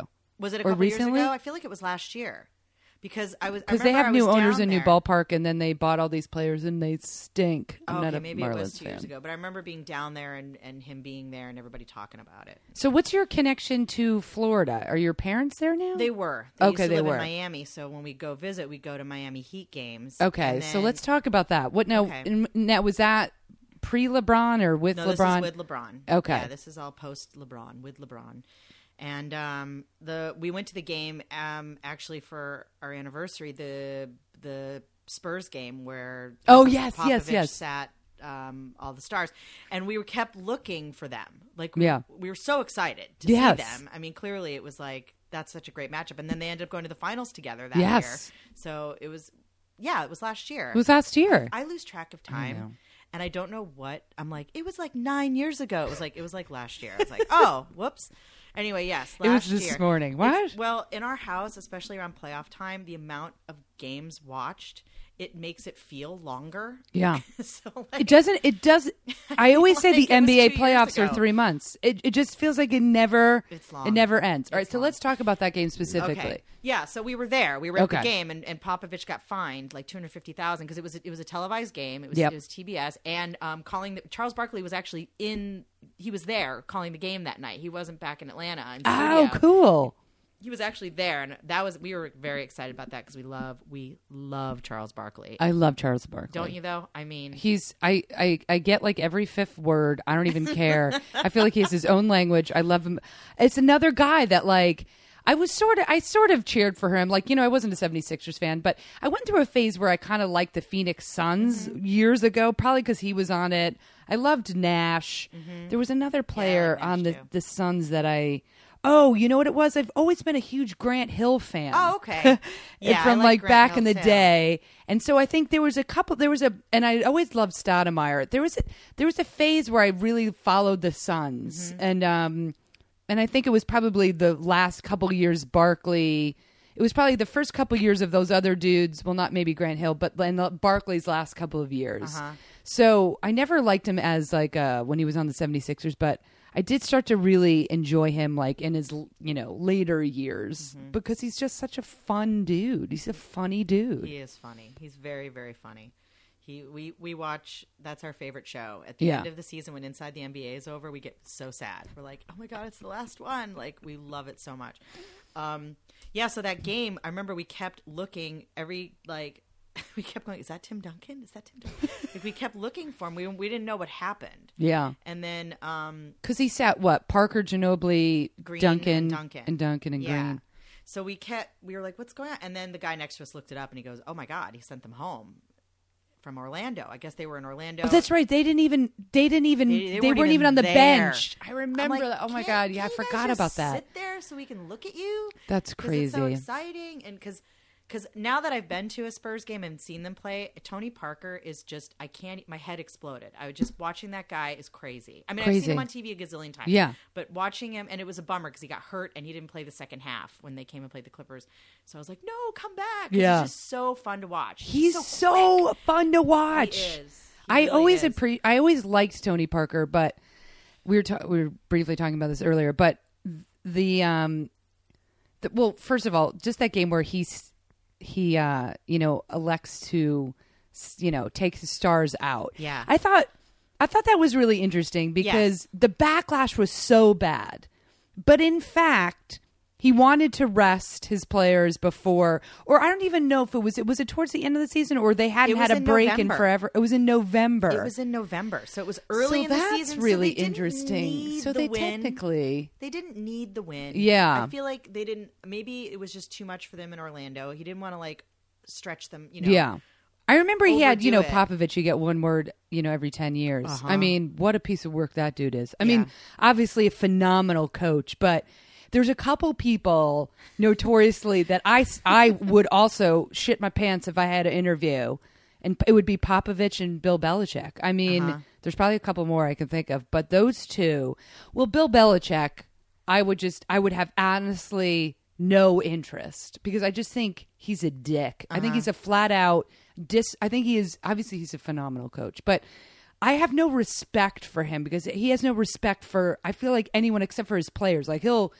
S2: Was it a
S1: Or
S2: couple
S1: recently?
S2: years ago? I feel like it was last year. Because I was
S1: Because they
S2: I
S1: have
S2: was
S1: new owners
S2: down
S1: and new
S2: there.
S1: ballpark, and then they bought all these players, and they stink. I'm
S2: Oh,
S1: not
S2: okay,
S1: a
S2: maybe
S1: Marlins
S2: it was two
S1: fan.
S2: years ago, but I remember being down there and, and him being there and everybody talking about it.
S1: So, what's your connection to Florida? Are your parents there now?
S2: They were. They
S1: Okay,
S2: used to
S1: they
S2: live
S1: were.
S2: in Miami, so when we go visit, we go to Miami Heat games.
S1: Okay,
S2: And
S1: so
S2: then-
S1: let's talk about that. What now?
S2: Okay.
S1: n- Now was that pre LeBron or with
S2: No,
S1: LeBron?
S2: this is with LeBron.
S1: Okay.
S2: Yeah, this is all post LeBron, with LeBron. And um, the we went to the game um, actually for our anniversary, the the Spurs game where
S1: Oh, yes,
S2: Popovich
S1: yes, yes.
S2: sat um, all the stars, and we were kept looking for them. Like
S1: Yeah.
S2: we, we were so excited to
S1: Yes.
S2: see them. I mean, clearly it was like that's such a great matchup, and then they ended up going to the finals together that
S1: Yes.
S2: year. So it was, yeah, it was last year.
S1: It was last year.
S2: I lose track of
S1: know.
S2: time. And I don't know what I'm like. It was like nine years ago. It was like it was like last year. I was like, oh, whoops. Anyway, yes,
S1: It was
S2: last
S1: this
S2: year.
S1: morning.
S2: It's-
S1: What?
S2: Well, in our house, especially around playoff time, the amount of games watched, it makes it feel longer.
S1: Yeah.
S2: so like,
S1: It doesn't. It does. I always say
S2: like
S1: the
S2: it was
S1: N B A
S2: two years
S1: playoffs are
S2: ago.
S1: three months. It it just feels like it never.
S2: It's long.
S1: It never ends. All right,
S2: It's
S1: so
S2: long.
S1: let's talk about that game specifically.
S2: Okay. Yeah, so we were there. We were at
S1: Okay.
S2: the game, and, and Popovich got fined like two hundred fifty thousand because it was it was a televised game. It was
S1: Yep.
S2: it was T B S, and um, calling the, Charles Barkley was actually in. He was there calling the game that night. He wasn't back in Atlanta. In
S1: Oh,
S2: studio.
S1: cool.
S2: He was actually there, and that was we were very excited about that because we love we love Charles Barkley.
S1: I love Charles Barkley.
S2: Don't you though? I mean,
S1: He's I, I I get like every fifth word. I don't even care. I feel like he has his own language. I love him. It's another guy that like I was sort of I sort of cheered for him. Like, you know, I wasn't a seventy-sixers fan, but I went through a phase where I kind of liked the Phoenix Suns
S2: Mm-hmm.
S1: years ago, probably because he was on it. I loved Nash. There was another player
S2: Nash
S1: on the
S2: too.
S1: the Suns that I Oh, you know what it was? I've always been a huge Grant Hill fan.
S2: oh okay, yeah, I
S1: from
S2: like
S1: like
S2: Grant
S1: back
S2: Hill,
S1: in the
S2: too.
S1: day. And so I think there was a couple there was a and I always loved Stoudemire. There was a, there was a phase where I really followed the Suns.
S2: Mm-hmm.
S1: And um and I think it was probably the last couple years Barkley. It was probably the first couple years of those other dudes, well not maybe Grant Hill, but in the Barkley's last couple of years.
S2: Uh-huh.
S1: So I never liked him as like uh when he was on the seventy-sixers, but I did start to really enjoy him like in his, you know, later years
S2: Mm-hmm.
S1: because he's just such a fun dude. He's a funny dude.
S2: He is funny. He's very very funny. He we we watch. That's our favorite show. At the
S1: Yeah.
S2: end of the season, when Inside the N B A is over, we get so sad. We're like, oh my god, it's the last one. Like we love it so much. Um, yeah. So that game, I remember we kept looking every like. We kept going. Is that Tim Duncan? Is that Tim Duncan? Like, we kept looking for him. We we didn't know what happened.
S1: Yeah.
S2: And then, um,
S1: Because he sat what? Parker, Ginobili,
S2: Green,
S1: Duncan,
S2: and Duncan.
S1: and Duncan and
S2: yeah.
S1: Green.
S2: So we kept. We were like, "What's going on?" And then the guy next to us looked it up, and he goes, "Oh my god, he sent them home from Orlando. I guess they were in Orlando."
S1: Oh, that's right. They didn't even. They didn't even.
S2: They-
S1: They,
S2: they
S1: weren't,
S2: weren't
S1: even
S2: even
S1: on the
S2: there.
S1: bench. I
S2: I'm
S1: remember
S2: like,
S1: that. Oh my
S2: "Can't-
S1: god! Yeah, I
S2: can't you guys
S1: forgot
S2: just
S1: about that.
S2: Sit there so we can look at you.
S1: That's
S2: 'Cause It's so
S1: crazy.
S2: exciting, and because because now that I've been to a Spurs game and seen them play, Tony Parker is just I can't. My head exploded. I was just watching that guy is crazy. I mean, I've
S1: Crazy.
S2: seen him on T V a gazillion times.
S1: Yeah.
S2: but watching him, and it was a bummer because he got hurt and he didn't play the second half when they came and played the Clippers. So I was like, no, come back. 'Cause
S1: Yeah.
S2: he's just so fun to watch.
S1: He's
S2: so,
S1: so,
S2: quick.
S1: fun to watch.
S2: He is. He
S1: I
S2: really
S1: always
S2: is.
S1: appre- I always liked Tony Parker, but we were ta- we were briefly talking about this earlier. But the um, the, well, first of all, just that game where he's he uh you know elects to s- you know take the stars out.
S2: Yeah.
S1: I thought I thought that was really interesting because the backlash was so bad, but in fact. He wanted to rest his players before, or I don't even know if it was. It was it towards the end of the season, or they hadn't
S2: It was
S1: had a
S2: in
S1: break
S2: November.
S1: in forever. It was in November.
S2: It was in November, so it was early
S1: so
S2: in the
S1: that's
S2: season.
S1: really
S2: so they didn't
S1: interesting.
S2: Need
S1: So
S2: the
S1: they
S2: win.
S1: technically,
S2: They didn't need the win.
S1: Yeah.
S2: I feel like they didn't. Maybe it was just too much for them in Orlando. He didn't want to like stretch them. You know.
S1: yeah. I remember he had, you know,
S2: overdo it.
S1: Popovich. You get one word, you know, every ten years.
S2: Uh-huh.
S1: I mean, what a piece of work that dude is. I
S2: Yeah.
S1: mean, obviously a phenomenal coach, but. There's a couple people notoriously that I, I would also shit my pants if I had an interview, and it would be Popovich and Bill Belichick. I mean,
S2: Uh-huh.
S1: there's probably a couple more I can think of, but those two. Well, Bill Belichick, I would just, I would have honestly no interest because I just think he's a dick. I think he's a flat out dis. I think he is obviously he's a phenomenal coach, but. I have no respect for him because he has no respect for, I feel like anyone except for his players. Like he'll,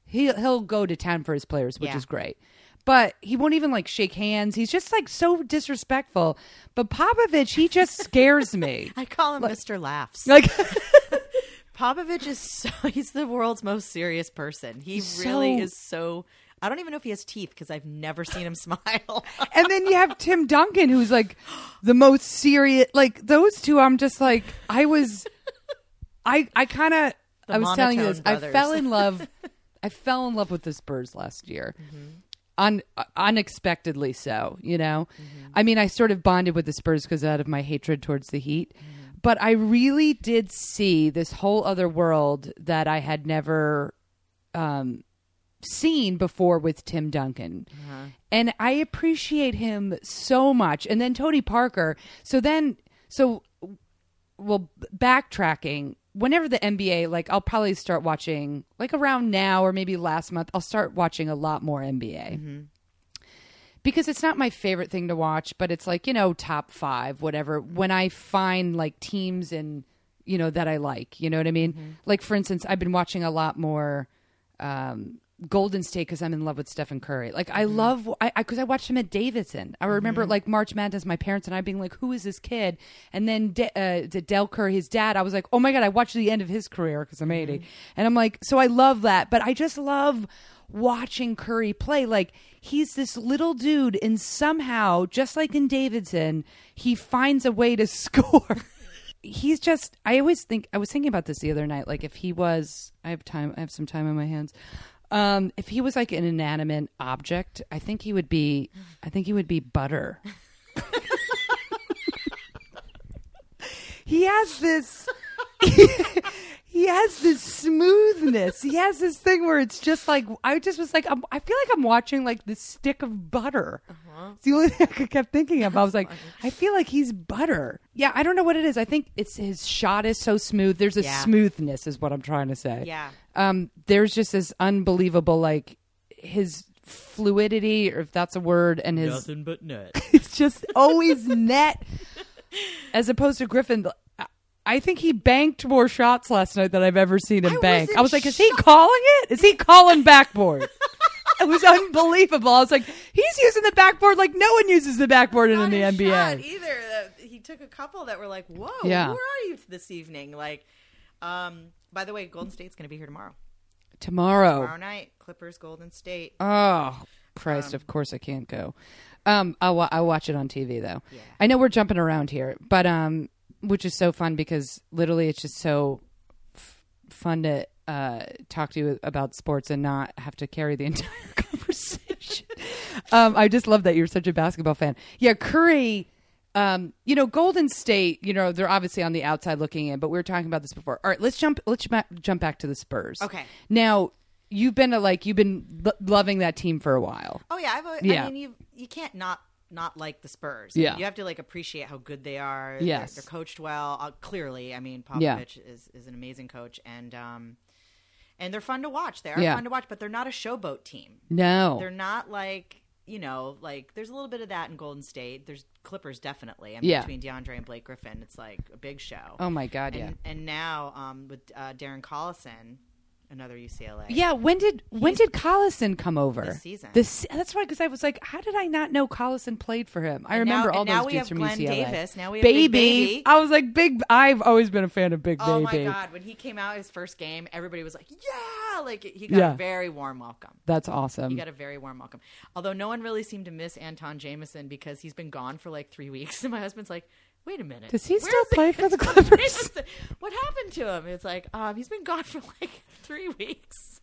S1: He'll he'll go to town for his players, which
S2: Yeah.
S1: is great. But he won't even like shake hands. He's just like so disrespectful. But Popovich, he just scares me.
S2: I call him Mister Laughs.
S1: Like
S2: Popovich is so, he's the world's most serious person. He
S1: So-
S2: really is so, I don't even know if he has teeth because I've never seen him smile.
S1: and then you have Tim Duncan, who's like the most serious. Like those two, I'm just like I was, I I kind of I was telling you this.
S2: Monotone
S1: I
S2: brothers.
S1: fell in love. I fell in love with the Spurs last year.
S2: Mm-hmm.
S1: Un, unexpectedly so, you know.
S2: Mm-hmm.
S1: I mean, I sort of bonded with the Spurs because out of my hatred towards the Heat,
S2: Mm-hmm.
S1: but I really did see this whole other world that I had never um, seen before with Tim Duncan,
S2: Uh-huh.
S1: and I appreciate him so much. And then Tony Parker. So then, so well, backtracking. Whenever the N B A, like I'll probably start watching, like around now or maybe last month, I'll start watching a lot more N B A.
S2: Mm-hmm.
S1: Because it's not my favorite thing to watch, but it's like, you know, top five, whatever. When I find like teams and, you know, that I like, you know what I mean?
S2: Mm-hmm.
S1: Like, for instance, I've been watching a lot more um, Golden State because I'm in love with Stephen Curry. Like, I
S2: Mm-hmm.
S1: love, I because I, I watched him at Davidson. I remember like March Madness, my parents and I being like, who is this kid? And then De- uh, the Del Curry, his dad, I was like, oh my God, I watched the end of his career because I'm eighty. And I'm like, so I love that. But I just love watching Curry play. Like, he's this little dude, and somehow, just like in Davidson, he finds a way to score. He's just, I always think, I was thinking about this the other night. Like, if he was, I have time, I have some time on my hands. Um, if he was like an inanimate object, I think he would be, I think he would be butter. He has this, he has this smoothness. He has this thing where it's just like, I just was like, I'm, I feel like I'm watching like this stick of butter.
S2: Uh-huh.
S1: It's the only thing I kept thinking of. I was like, I feel like he's butter. Yeah, I don't know what it is. I think it's his shot is so smooth. There's a
S2: Yeah.
S1: smoothness is what I'm trying to say.
S2: Yeah.
S1: Um, there's just this unbelievable, like his fluidity, or if that's a word, and his
S2: Nothing but net.
S1: it's just always net, as opposed to Griffin. I think he banked more shots last night than I've ever seen him
S2: I was
S1: bank.
S2: in
S1: I was like, is he
S2: shock.
S1: calling it? Is he calling backboard? It was unbelievable. I was like, he's using the backboard like no one uses the backboard in
S2: Not
S1: the
S2: a
S1: N B A.
S2: shot either. Uh, He took a couple that were like, whoa,
S1: Yeah.
S2: who are you this evening? Like, um, by the way, Golden State's going to be here tomorrow.
S1: Tomorrow.
S2: Tomorrow night, Clippers, Golden State.
S1: Oh, Christ,
S2: Um,
S1: of course I can't go. Um, I'll, wa- I'll watch it on T V, though.
S2: Yeah.
S1: I know we're jumping around here, but um, which is so fun because literally it's just so f- fun to uh, talk to you about sports and not have to carry the entire conversation. um, I just love that you're such a basketball fan. Yeah, Curry... Um, you know, Golden State, you know, they're obviously on the outside looking in, but we were talking about this before. All right, let's jump, let's ma- jump back to the Spurs.
S2: Okay.
S1: Now, you've been a, like, you've been lo- loving that team for a while.
S2: Oh yeah, I've, always-
S1: Yeah.
S2: I mean, you you can't not not like the Spurs.
S1: Yeah.
S2: You have to like appreciate how good they are.
S1: Yes.
S2: they're, they're coached well. Uh, clearly, I mean, Popovich
S1: Yeah.
S2: is is an amazing coach, and um, and they're fun to watch. They are
S1: Yeah.
S2: fun to watch, but they're not a showboat team.
S1: No.
S2: They're not like, you know, like there's a little bit of that in Golden State. There's Clippers definitely. I mean,
S1: Yeah.
S2: between DeAndre and Blake Griffin, it's like a big show.
S1: Oh, my God, yeah.
S2: and, and now um, with uh, Darren Collison, another U C L A.
S1: Yeah, when did when
S2: He's-
S1: did Collison come over?
S2: This season.
S1: This that's why, because I was like, how did I not know Collison played for him? I
S2: And
S1: remember
S2: now-
S1: all
S2: and now
S1: those
S2: we
S1: dudes
S2: have
S1: from
S2: Glenn
S1: U C L A.
S2: Davis. Now we have
S1: baby.
S2: Big Baby.
S1: I was like, big. I've always been a fan of Big
S2: Oh
S1: Baby.
S2: my God! When he came out his first game, everybody was like, "Yeah!" Like he got
S1: Yeah.
S2: a very warm welcome.
S1: That's
S2: He
S1: awesome.
S2: got a very warm welcome. Although no one really seemed to miss Anton Jameson because he's been gone for like three weeks. And my husband's like, "Wait a minute,
S1: Does he
S2: where
S1: still
S2: is
S1: play for the
S2: Anton
S1: Clippers?"
S2: Jameson? What happened to him?" It's like, um, he's been gone for like three weeks.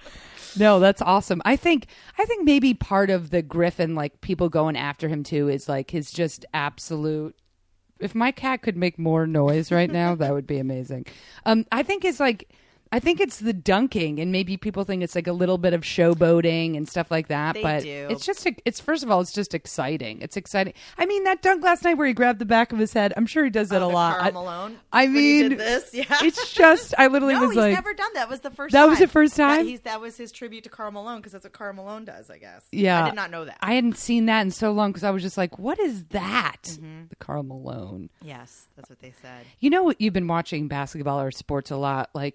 S1: No, that's awesome. I think I think maybe part of the Griffin, like people going after him too, is like his just absolute. If my cat could make more noise right now, that would be amazing. Um, I think it's like. I think it's the dunking, and maybe people think it's like a little bit of showboating and stuff like that.
S2: They
S1: but
S2: do.
S1: it's just, it's first of all, it's just exciting. It's exciting. I mean, that dunk last night where he grabbed the back of his head. I'm sure he does that
S2: Oh,
S1: a
S2: the
S1: lot.
S2: Karl
S1: I-
S2: Malone.
S1: I
S2: when he
S1: mean,
S2: did this, yeah.
S1: It's just, I literally
S2: no,
S1: was
S2: he's
S1: like,
S2: never done that. Was the first.
S1: That
S2: time.
S1: was the first time?
S2: That, he's, that was his tribute to Karl Malone because that's what Karl Malone does, I guess.
S1: Yeah.
S2: I did not know that.
S1: I hadn't seen that in so long because I was just like, what is that?
S2: Mm-hmm.
S1: The Karl Malone.
S2: Yes, that's what they said.
S1: You know what? You've been watching basketball or sports a lot. Like when you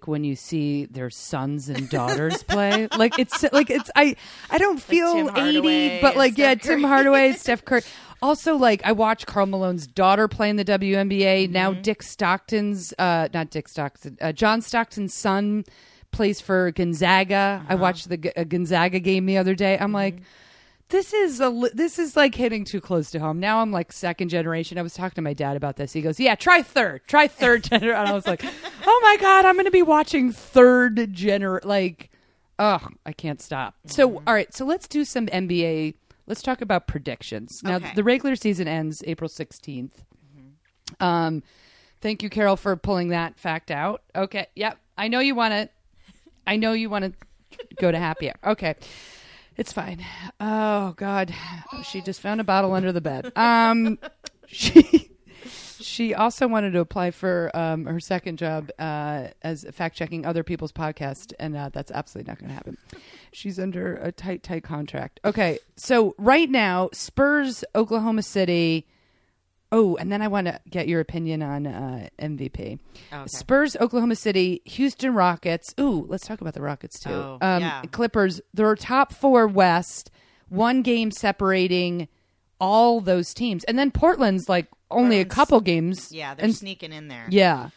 S1: see their sons and daughters play. Like it's like it's I I don't feel
S2: Tim Hardaway
S1: eighty, but
S2: and
S1: like yeah,
S2: Steph Curry.
S1: Tim Hardaway, Steph Curry. Also, like I watched Karl Malone's daughter play in the W N B A.
S2: Mm-hmm.
S1: Now Dick Stockton's, uh, not Dick Stockton, uh, John Stockton's son plays for Gonzaga.
S2: Uh-huh.
S1: I watched the G- a Gonzaga game the other day. I'm
S2: Mm-hmm.
S1: like, this is a li- this is like hitting too close to home. Now I'm like second generation. I was talking to my dad about this. He goes, "Yeah, try third, try third gener." And I was like, "Oh my god, I'm going to be watching third gener like, oh, I can't stop." Mm-hmm. So all right, so let's do some N B A. Let's talk about predictions. Now,
S2: Okay.
S1: the regular season ends April sixteenth. Mm-hmm. Um, thank you, Carol, for pulling that fact out. Okay. Yep. I know you want to, I know you want to go to happy hour. Okay. It's fine. Oh, God. She just found a bottle under the bed. Um, she, she also wanted to apply for um, her second job uh, as fact-checking other people's podcasts, and uh, that's absolutely not going to happen. She's under a tight, tight contract. Okay, so right now, Spurs, Oklahoma City. Oh, and then I want to get your opinion on uh, M V P.
S2: Oh, okay.
S1: Spurs, Oklahoma City, Houston Rockets. Ooh, let's talk about the Rockets too.
S2: Oh,
S1: um,
S2: yeah.
S1: Clippers. They're top four West. One game separating all those teams, and then Portland's like only a
S2: Portland's-
S1: couple games.
S2: Yeah, they're
S1: and
S2: sneaking in there.
S1: yeah.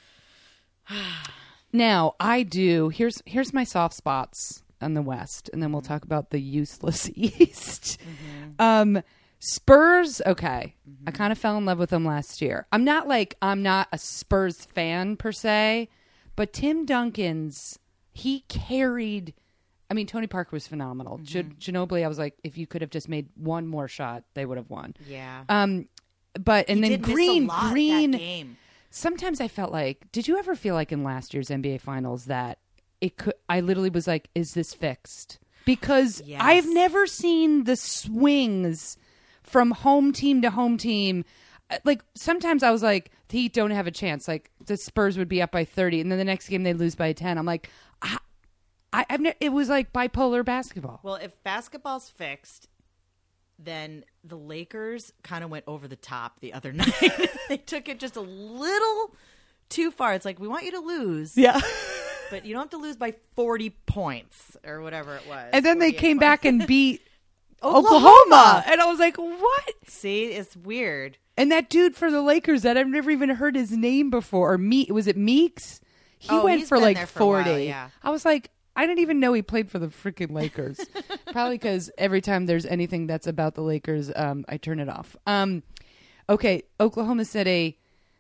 S1: Now I do. Here's here's my soft spots on the West, and then we'll talk about the useless East.
S2: Mm-hmm.
S1: Um, Spurs. Okay, mm-hmm. I kind of fell in love with them last year. I'm not like I'm not a Spurs fan per se, but Tim Duncan's he carried. I mean, Tony Parker was phenomenal. Mm-hmm. G- Ginobili, I was like, if you could have just made one more shot, they would have won.
S2: Yeah.
S1: Um, but and
S2: He
S1: then
S2: did miss a
S1: Green,
S2: lot that
S1: Green.
S2: game.
S1: Sometimes I felt like, did you ever feel like in last year's N B A Finals that it could? I literally was like, is this fixed? Because
S2: Yes.
S1: I've never seen the swings from home team to home team. Like sometimes I was like, the Heat don't have a chance. Like the Spurs would be up by thirty, and then the next game they lose by ten. I'm like, I, I, I've ne- it was like bipolar basketball.
S2: Well, if basketball's fixed, then the Lakers kind of went over the top the other night. They took it just a little too far. It's like, we want you to lose,
S1: Yeah.
S2: but you don't have to lose by forty points or whatever it was.
S1: And then they
S2: forty-eight
S1: came
S2: points.
S1: back and beat
S2: Oklahoma.
S1: Oklahoma, and I was like, what?
S2: See, it's weird.
S1: And that dude for the Lakers that I've never even heard his name before, or Me was it Meeks? He
S2: Oh,
S1: went
S2: he's
S1: for
S2: been
S1: like
S2: there for a while,
S1: forty.
S2: yeah.
S1: I was like, I didn't even know he played for the freaking Lakers. Probably because every time there's anything that's about the Lakers, um, I turn it off. Um, okay, Oklahoma City.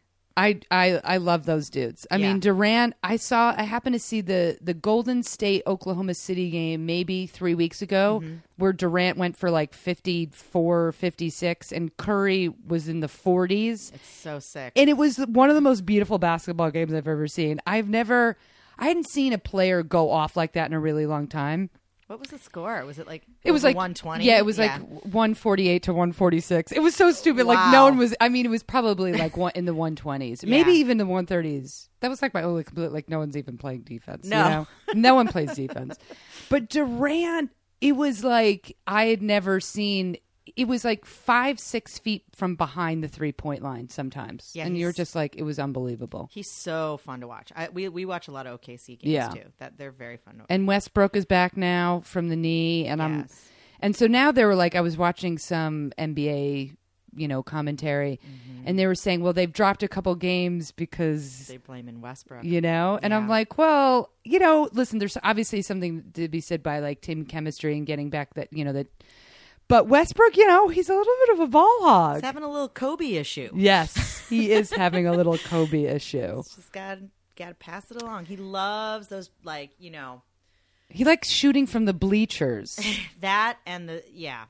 S1: I I I love those dudes. I
S2: Yeah.
S1: mean, Durant. I saw. I happened to see the the Golden State Oklahoma City game maybe three weeks ago,
S2: Mm-hmm.
S1: where Durant went for like fifty-four, fifty-six, and Curry was in the forties.
S2: It's so sick.
S1: And it was one of the most beautiful basketball games I've ever seen. I've never, I hadn't seen a player go off like that in a really long time.
S2: What was the score? Was it like
S1: It was like
S2: one twenty?
S1: Yeah, it was like one forty-eight to one forty-six. It was so stupid. Like no
S2: Wow.
S1: one was. I mean, it was probably like one in the one twenties, maybe
S2: Yeah.
S1: even the one thirties. That was like my only complete. Like no one's even playing defense.
S2: No.
S1: you know? No one plays defense. But Durant, it was like I had never seen. It was like five, six feet from behind the three point line sometimes,
S2: Yeah,
S1: and you're
S2: he's-
S1: just like, it was unbelievable.
S2: He's so fun to watch. I, we we watch a lot of O K C games
S1: Yeah.
S2: too. That they're very fun to watch.
S1: And Westbrook is back now from the knee, and I'm
S2: Yes.
S1: and so now they were like, I was watching some N B A, you know, commentary,
S2: Mm-hmm.
S1: and they were saying, well, they've dropped a couple games because
S2: They blame in Westbrook.
S1: you know, and I'm
S2: Yeah.
S1: like, well, you know, listen, there's obviously something to be said by like team chemistry and getting back that you know that, but Westbrook, you know, he's a little bit of a ball hog.
S2: He's having a little Kobe issue.
S1: Yes, he is having a little Kobe issue.
S2: It's just got got to pass it along. He loves those, like, you know,
S1: He likes shooting from the bleachers.
S2: that and the yeah.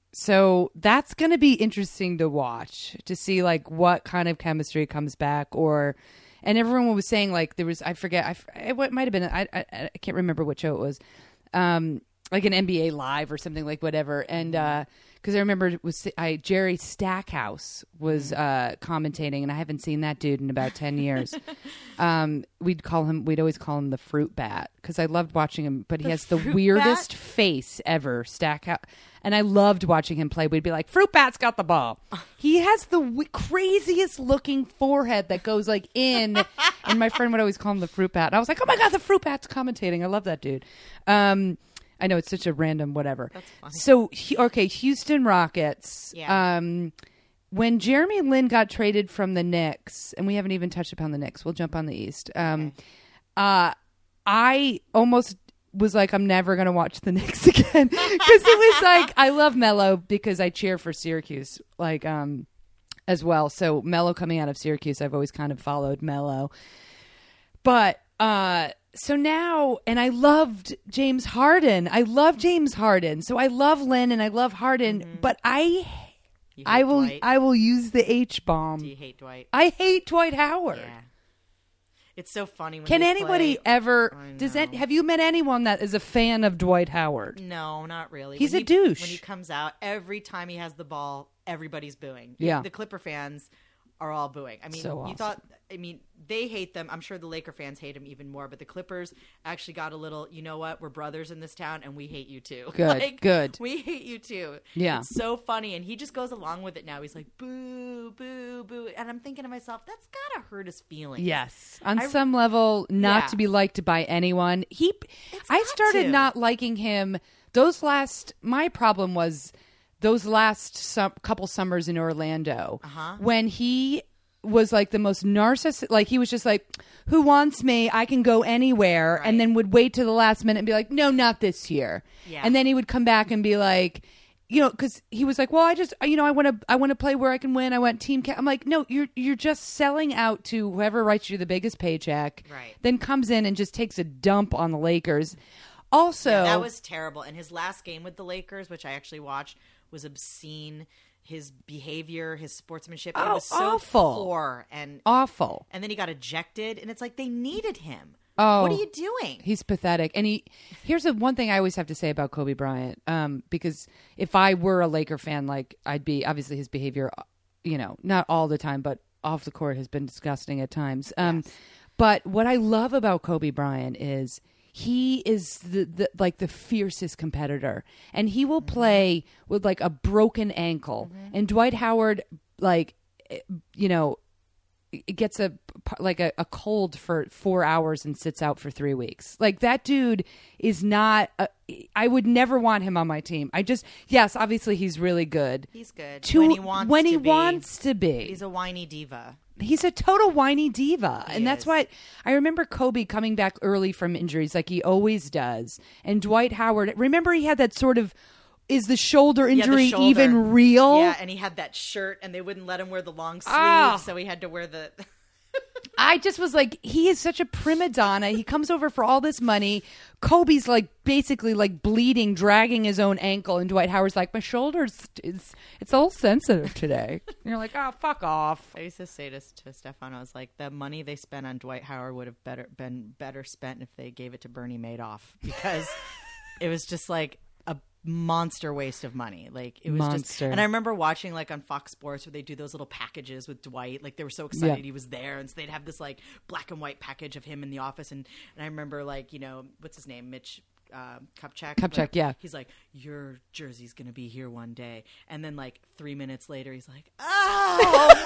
S1: So that's going to be interesting to watch, to see like what kind of chemistry comes back, or, and everyone was saying like there was, I forget, I, it might have been, I, I, I can't remember what show it was. Um, like an N B A Live or something like whatever. And because uh, I remember it was I Jerry Stackhouse was uh, commentating, and I haven't seen that dude in about ten years. um, we'd call him, we'd always call him the Fruit Bat because I loved watching him, but he
S2: The
S1: has the
S2: Fruit
S1: weirdest
S2: Bat?
S1: face ever, Stackhouse. And I loved watching him play. We'd be like, Fruit Bat's got the ball. He has the w- craziest looking forehead that goes like in. And my friend would always call him the Fruit Bat. And I was like, oh my God, the Fruit Bat's commentating. I love that dude. Um, I know it's such a random whatever.
S2: That's funny.
S1: So, he- okay, Houston Rockets.
S2: Yeah.
S1: Um, when Jeremy Lin got traded from the Knicks, and we haven't even touched upon the Knicks. We'll jump on the East. Um,
S2: Okay.
S1: uh, I almost was like, I'm never going to watch the Knicks again. Because it was like, I love Melo because I cheer for Syracuse, like, um, as well. So Melo coming out of Syracuse, I've always kind of followed Melo. But, uh, so now, and I loved James Harden. I love James Harden. So I love Lynn and I love Harden,
S2: Mm-hmm.
S1: but I,
S2: You hate
S1: I will,
S2: Dwight?
S1: I will use the H bomb.
S2: Do you hate Dwight?
S1: I hate Dwight Howard.
S2: Yeah. It's so funny when
S1: Can
S2: they
S1: anybody
S2: play-
S1: ever?
S2: I
S1: Does
S2: know.
S1: that? Have you met anyone that is a fan of Dwight Howard?
S2: No, not really.
S1: He's
S2: When
S1: a
S2: he-
S1: douche.
S2: When he comes out, every time he has the ball, everybody's booing.
S1: Yeah.
S2: The Clipper fans are all booing. I mean,
S1: So
S2: you
S1: awesome.
S2: thought, I mean, they hate them. I'm sure the Laker fans hate him even more, but the Clippers actually got a little, you know what? We're brothers in this town and we hate you too.
S1: Good,
S2: Like,
S1: good.
S2: We hate you too.
S1: Yeah.
S2: It's so funny. And he just goes along with it now. He's like, boo, boo, boo. And I'm thinking to myself, that's got to hurt his feelings.
S1: Yes, on
S2: I-
S1: some level, not
S2: Yeah.
S1: to be liked by anyone. He, I
S2: got
S1: started
S2: to.
S1: not liking him. Those last, my problem was those last sum, couple summers in Orlando
S2: Uh-huh.
S1: when he was like the most narcissistic. Like he was just like, "Who wants me? I can go anywhere,"
S2: Right.
S1: and then would wait to the last minute and be like, "No, not this year."
S2: Yeah.
S1: And then he would come back and be like, you know, because he was like, "Well, I just, you know, I want to, I want to play where I can win. I want team." Ca-. I'm like, "No, you're you're just selling out to whoever writes you the biggest paycheck."
S2: Right.
S1: Then comes in and just takes a dump on the Lakers. Also,
S2: Yeah, that was terrible. And his last game with the Lakers, which I actually watched, was obscene. His behavior, his sportsmanship, it
S1: Oh,
S2: was so
S1: awful.
S2: poor. And
S1: awful.
S2: and then he got ejected, and it's like they needed him.
S1: Oh.
S2: What are you doing?
S1: He's pathetic. And he here's the one thing I always have to say about Kobe Bryant. Um, because if I were a Laker fan, like I'd be obviously his behavior, you know, not all the time, but off the court has been disgusting at times. Um,
S2: Yes.
S1: but what I love about Kobe Bryant is he is the, the like the fiercest competitor, and he will play with like a broken ankle. And Dwight Howard, like, eh, you know, it gets a like a, a cold for four hours and sits out for three weeks. Like that dude is not. A, I would never want him on my team. I just yes, obviously he's really good.
S2: He's good
S1: To-
S2: when he wants
S1: when
S2: to
S1: he
S2: be.
S1: wants to be.
S2: He's a whiny diva.
S1: He's a total whiny diva.
S2: He
S1: and that's
S2: is.
S1: why I remember Kobe coming back early from injuries like he always does. And Dwight Howard, remember he had that sort of, is the shoulder
S2: Yeah, the
S1: injury
S2: shoulder.
S1: even real?
S2: Yeah, and he had that shirt, and they wouldn't let him wear the long sleeve,
S1: Ah.
S2: so he had to wear the.
S1: I just was like, he is such a prima donna. He comes over for all this money. Kobe's like basically like bleeding, dragging his own ankle, and Dwight Howard's like, my shoulder's it's it's all sensitive today. And you're like, oh, fuck off.
S2: I used to say this to Stefan. I was like, the money they spent on Dwight Howard would have better been better spent if they gave it to Bernie Madoff, because it was just like a monster waste of money. Like it was just,
S1: Monster.
S2: and I remember watching like on Fox Sports where they do those little packages with Dwight. Like they were so excited
S1: Yeah.
S2: he was there, and so they'd have this like black and white package of him in the office. And and I remember like you know what's his name, Mitch. Uh, Kupchak.
S1: Kupchak,
S2: Like,
S1: yeah.
S2: He's like, your jersey's gonna be here one day, and then like three minutes later, he's like, oh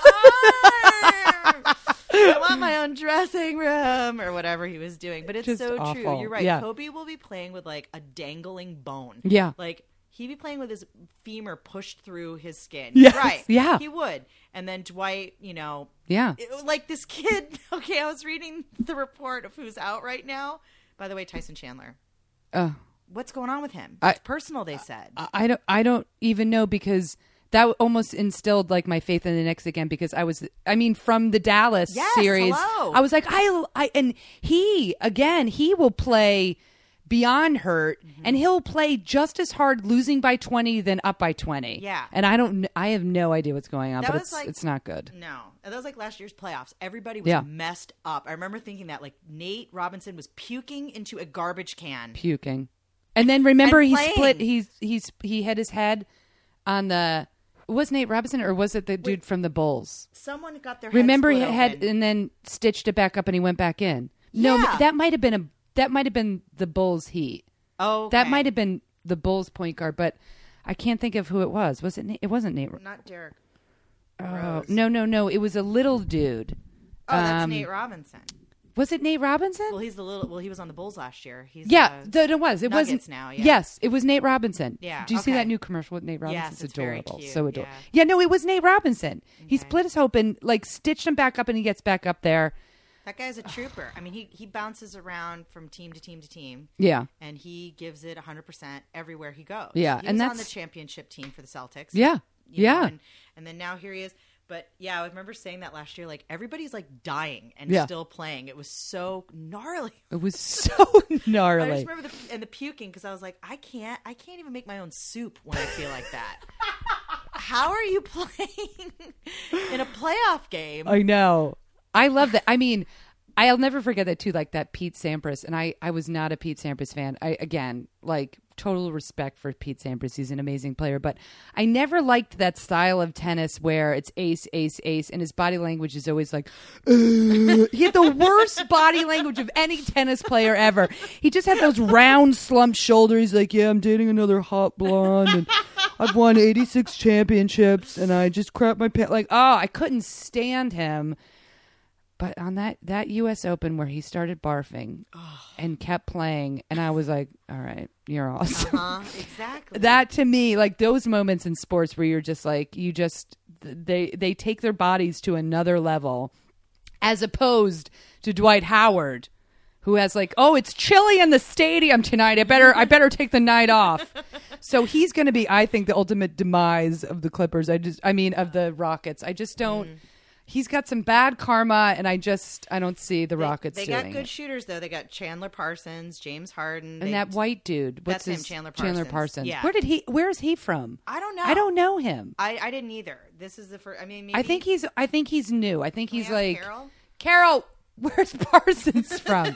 S2: my arm! I want my own dressing room or whatever he was doing. But it's
S1: Just
S2: so true.
S1: awful.
S2: You're right.
S1: Yeah.
S2: Kobe will be playing with like a dangling bone.
S1: Yeah.
S2: Like he'd be playing with his femur pushed through his skin.
S1: Yes,
S2: Right.
S1: yeah.
S2: He would. And then Dwight, you know,
S1: Yeah.
S2: it- like this kid. Okay, I was reading the report of who's out right now. By the way, Tyson Chandler.
S1: Uh,
S2: What's going on with him?
S1: I-
S2: It's personal, they said.
S1: I- I don't I don't even know, because that almost instilled like my faith in the Knicks again, because I was I mean from the Dallas
S2: Yes,
S1: series
S2: hello.
S1: I was like I I and he again he will play beyond hurt,
S2: Mm-hmm.
S1: and he'll play just as hard losing by twenty than up by twenty.
S2: Yeah.
S1: And I don't kn- I have no idea what's going on,
S2: That
S1: but
S2: was
S1: it's
S2: like-
S1: it's not good.
S2: No. And that was like last year's playoffs. Everybody was
S1: Yeah.
S2: messed up. I remember thinking that like Nate Robinson was puking into a garbage can.
S1: Puking. And then remember
S2: And
S1: he
S2: playing.
S1: split. He's he's he hit his head on the. Was Nate Robinson or was it the dude
S2: Wait.
S1: from the Bulls?
S2: Someone got their
S1: Remember
S2: head
S1: he
S2: split
S1: had
S2: open.
S1: and then stitched it back up and he went back in. No,
S2: Yeah.
S1: that might have been a that might have been the Bulls Heat.
S2: Oh, okay.
S1: That might have been the Bulls point guard, but I can't think of who it was. Was it? Nate? It wasn't Nate.
S2: Not Derek.
S1: Oh,
S2: Rose.
S1: no, no, no. It was a little dude.
S2: Oh, that's
S1: Um,
S2: Nate Robinson.
S1: Was it Nate Robinson?
S2: Well, he's the little. Well, he was on the Bulls last year. He's
S1: Yeah,
S2: uh,
S1: th- it was. It
S2: Nuggets
S1: wasn't.
S2: now, yeah.
S1: Yes, it was Nate Robinson.
S2: Yeah,
S1: Do you see
S2: okay.
S1: that new commercial with Nate Robinson?
S2: Yes, it's very
S1: adorable.
S2: cute,
S1: So adorable.
S2: yeah.
S1: Yeah, no, it was Nate Robinson. He
S2: Okay.
S1: split his open, like stitched him back up, and he gets back up there.
S2: that guy's a trooper. I mean, he he bounces around from team to team to team,
S1: Yeah,
S2: and he gives it one hundred percent everywhere he goes.
S1: Yeah,
S2: he
S1: and
S2: was on
S1: that's-
S2: the championship team for the Celtics.
S1: yeah,
S2: you
S1: yeah.
S2: know, and, and then now here he is. But yeah, I remember saying that last year. Like everybody's like dying and
S1: Yeah.
S2: still playing. It was so gnarly.
S1: It was so
S2: I
S1: gnarly.
S2: just remember the and the puking because I was like, I can't, I can't even make my own soup when I feel like that. How are you playing in a playoff game?
S1: I know. I love that. I mean, I'll never forget that too. Like that Pete Sampras, and I, I was not a Pete Sampras fan. I again, like total respect for Pete Sampras. He's an amazing player, but I never liked that style of tennis where it's ace, ace, ace, and his body language is always like. "Ugh." He had the worst body language of any tennis player ever. He just had those round, slumped shoulders. Like, yeah, I'm dating another hot blonde, and I've won eighty-six championships, and I just crap my pants. Like, oh, I couldn't stand him. But on that, that U S Open where he started barfing and kept playing, and I was like, all right, you're awesome.
S2: Uh-huh, exactly.
S1: That to me, like those moments in sports where you're just like, you just, they, they take their bodies to another level as opposed to Dwight Howard, who has like, oh, it's chilly in the stadium tonight. I better, I better take the night off. So he's going to be, I think, the ultimate demise of the Clippers. I just, I mean, of the Rockets. I just don't.
S2: Mm.
S1: He's got some bad karma, and I just I don't see the
S2: They,
S1: Rockets
S2: they
S1: doing
S2: got good
S1: it.
S2: shooters though. They got Chandler Parsons, James Harden,
S1: And
S2: they,
S1: that white dude, what's
S2: That's him,
S1: his
S2: Chandler
S1: Chandler
S2: Parsons.
S1: Parsons.
S2: Yeah.
S1: Where did he? Where is he from?
S2: I don't know.
S1: I don't know him.
S2: I, I didn't either. This is the first. I mean, maybe
S1: I think he's. I think he's new. I think
S2: Can we
S1: he's
S2: ask
S1: like
S2: Carol?
S1: Carol. Where's Parsons from?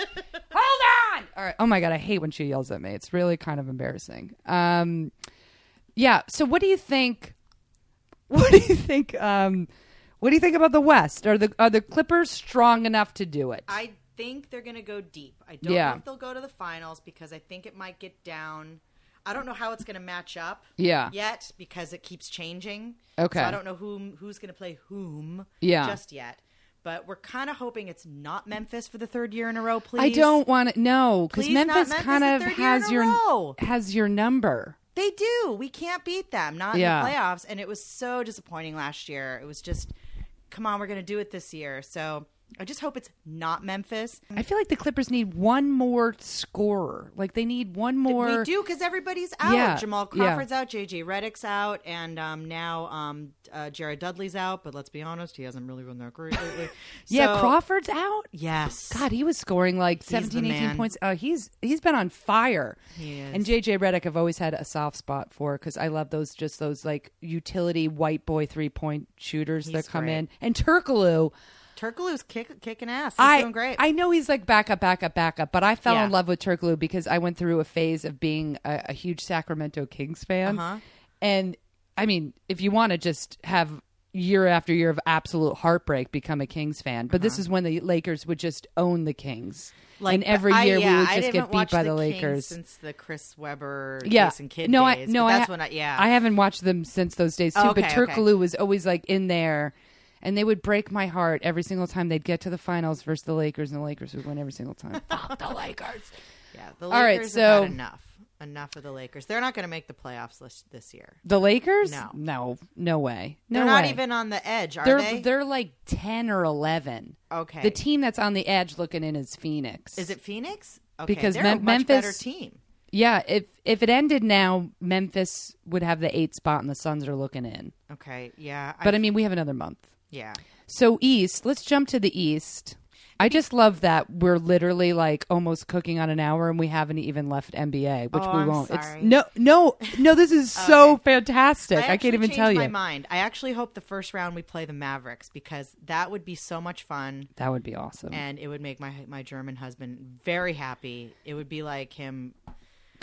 S1: Hold on. All right. Oh my god, I hate when she yells at me. It's really kind of embarrassing. Um, yeah. So what do you think? What do you think? Um, what do you think about the West? Are the are the Clippers strong enough to do it?
S2: I think they're going to go deep. I don't
S1: Yeah.
S2: know if they'll go to the finals because I think it might get down. I don't know how it's going to match up
S1: Yeah.
S2: yet because it keeps changing.
S1: Okay.
S2: So I don't know whom who's going to play whom
S1: Yeah.
S2: just yet. But we're kind of hoping it's not Memphis for the third year in a row, please.
S1: I don't want to. No, because
S2: Please not
S1: Memphis,
S2: Memphis
S1: kind
S2: the
S1: of
S2: third year
S1: has
S2: in a
S1: your
S2: row.
S1: has your number.
S2: They do. We can't beat them. Not
S1: Yeah.
S2: in the playoffs. And it was so disappointing last year. It was just, come on, we're going to do it this year. So I just hope it's not Memphis.
S1: I feel like the Clippers need one more scorer. Like they need one more.
S2: We do because everybody's out.
S1: Yeah,
S2: Jamal
S1: yeah.
S2: Crawford's out. J J Redick's out. And um, now um, uh, Jared Dudley's out. But let's be honest, he hasn't really been that great lately.
S1: Yeah,
S2: So-
S1: Crawford's out.
S2: Yes.
S1: God, he was scoring like
S2: the
S1: seventeen, eighteen
S2: man.
S1: points. Uh, he's he's been on fire.
S2: He is.
S1: And J J Redick I've always had a soft spot for because I love those just those like utility white boy three point shooters
S2: He's
S1: that come
S2: great.
S1: in. And Turkoglu,
S2: Turkoglu's kick, kicking ass. He's
S1: I
S2: doing great.
S1: I know he's like backup, backup, backup, but I fell
S2: Yeah.
S1: in love with Turkoglu because I went through a phase of being a, a huge Sacramento Kings fan.
S2: Uh-huh.
S1: And I mean, if you want to just have year after year of absolute heartbreak, become a Kings fan. But this is when the Lakers would just own the Kings. and every
S2: I-
S1: year
S2: yeah,
S1: we would
S2: I
S1: just
S2: didn't
S1: get beat
S2: watch
S1: by the,
S2: Kings
S1: Lakers.
S2: since the Chris Webber,
S1: Yeah,
S2: Jason Kidd
S1: no,
S2: days.
S1: I no,
S2: but
S1: I
S2: that's
S1: ha-
S2: when I yeah.
S1: I haven't watched them since those days too.
S2: Oh,
S1: but
S2: okay,
S1: Turkoglu
S2: okay.
S1: was always like in there, and they would break my heart every single time they'd get to the finals versus the Lakers, and the Lakers would win every single time. Fuck the Lakers.
S2: yeah, the
S1: All right,
S2: Lakers
S1: so-
S2: have had enough. Enough of the Lakers. They're not going to make the playoffs this, this year.
S1: The Lakers?
S2: No.
S1: no, no way. No
S2: They're not
S1: way.
S2: even on the edge, are
S1: They're
S2: they?
S1: they're like ten or eleven.
S2: Okay.
S1: The team that's on the edge looking in is Phoenix.
S2: Is it Phoenix? Okay,
S1: Because
S2: they're
S1: Mem-
S2: a much better
S1: Memphis-
S2: team.
S1: Yeah, if if it ended now, Memphis would have the eight spot, and the Suns are looking in.
S2: Okay, yeah.
S1: But I mean, we have another month.
S2: yeah.
S1: So East, let's jump to the East. I just love that we're literally like almost cooking on an hour and we haven't even left N B A, which
S2: Oh,
S1: we
S2: I'm
S1: won't.
S2: sorry.
S1: It's no, no, no. This is so fantastic. I,
S2: actually
S1: can't even
S2: changed
S1: tell you.
S2: my mind. I actually hope the first round we play the Mavericks because that would be so much fun.
S1: That would be awesome.
S2: And it would make my my German husband very happy. It would be like him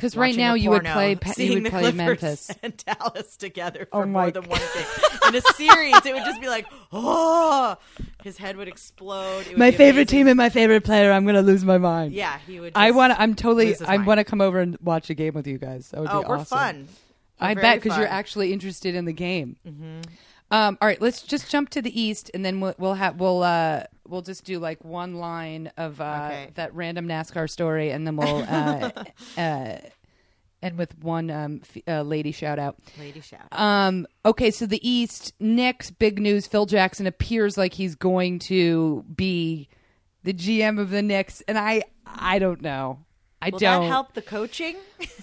S1: Because right
S2: watching
S1: now
S2: a
S1: you would
S2: porno,
S1: play Pe- you
S2: seeing
S1: would
S2: the
S1: play
S2: Clippers
S1: Memphis.
S2: and Dallas together
S1: Oh
S2: for
S1: my
S2: more than one game. In a series, it would just be like, oh, his head would explode. It would
S1: My
S2: be
S1: favorite
S2: amazing.
S1: team and my favorite player. I'm gonna lose my mind.
S2: Yeah, he would.
S1: I
S2: just
S1: want. I'm totally.
S2: lose his
S1: I
S2: mind.
S1: want to come over and watch a game with you guys. That would
S2: Oh,
S1: be
S2: we're
S1: awesome.
S2: fun. We're
S1: I
S2: very
S1: bet because you're
S2: fun.
S1: actually interested in the game. Mm-hmm. Um, all right, let's just jump to the East, and then we'll we'll have we'll uh, we'll just do like one line of uh,
S2: Okay.
S1: that random NASCAR story, and then we'll uh, uh, end with one um, f- uh, lady shout out.
S2: Lady shout.
S1: Um, okay, so the East, Knicks, big news. Phil Jackson appears like he's going to be the G M of the Knicks, and I I don't know. I
S2: Will
S1: don't
S2: that help the coaching?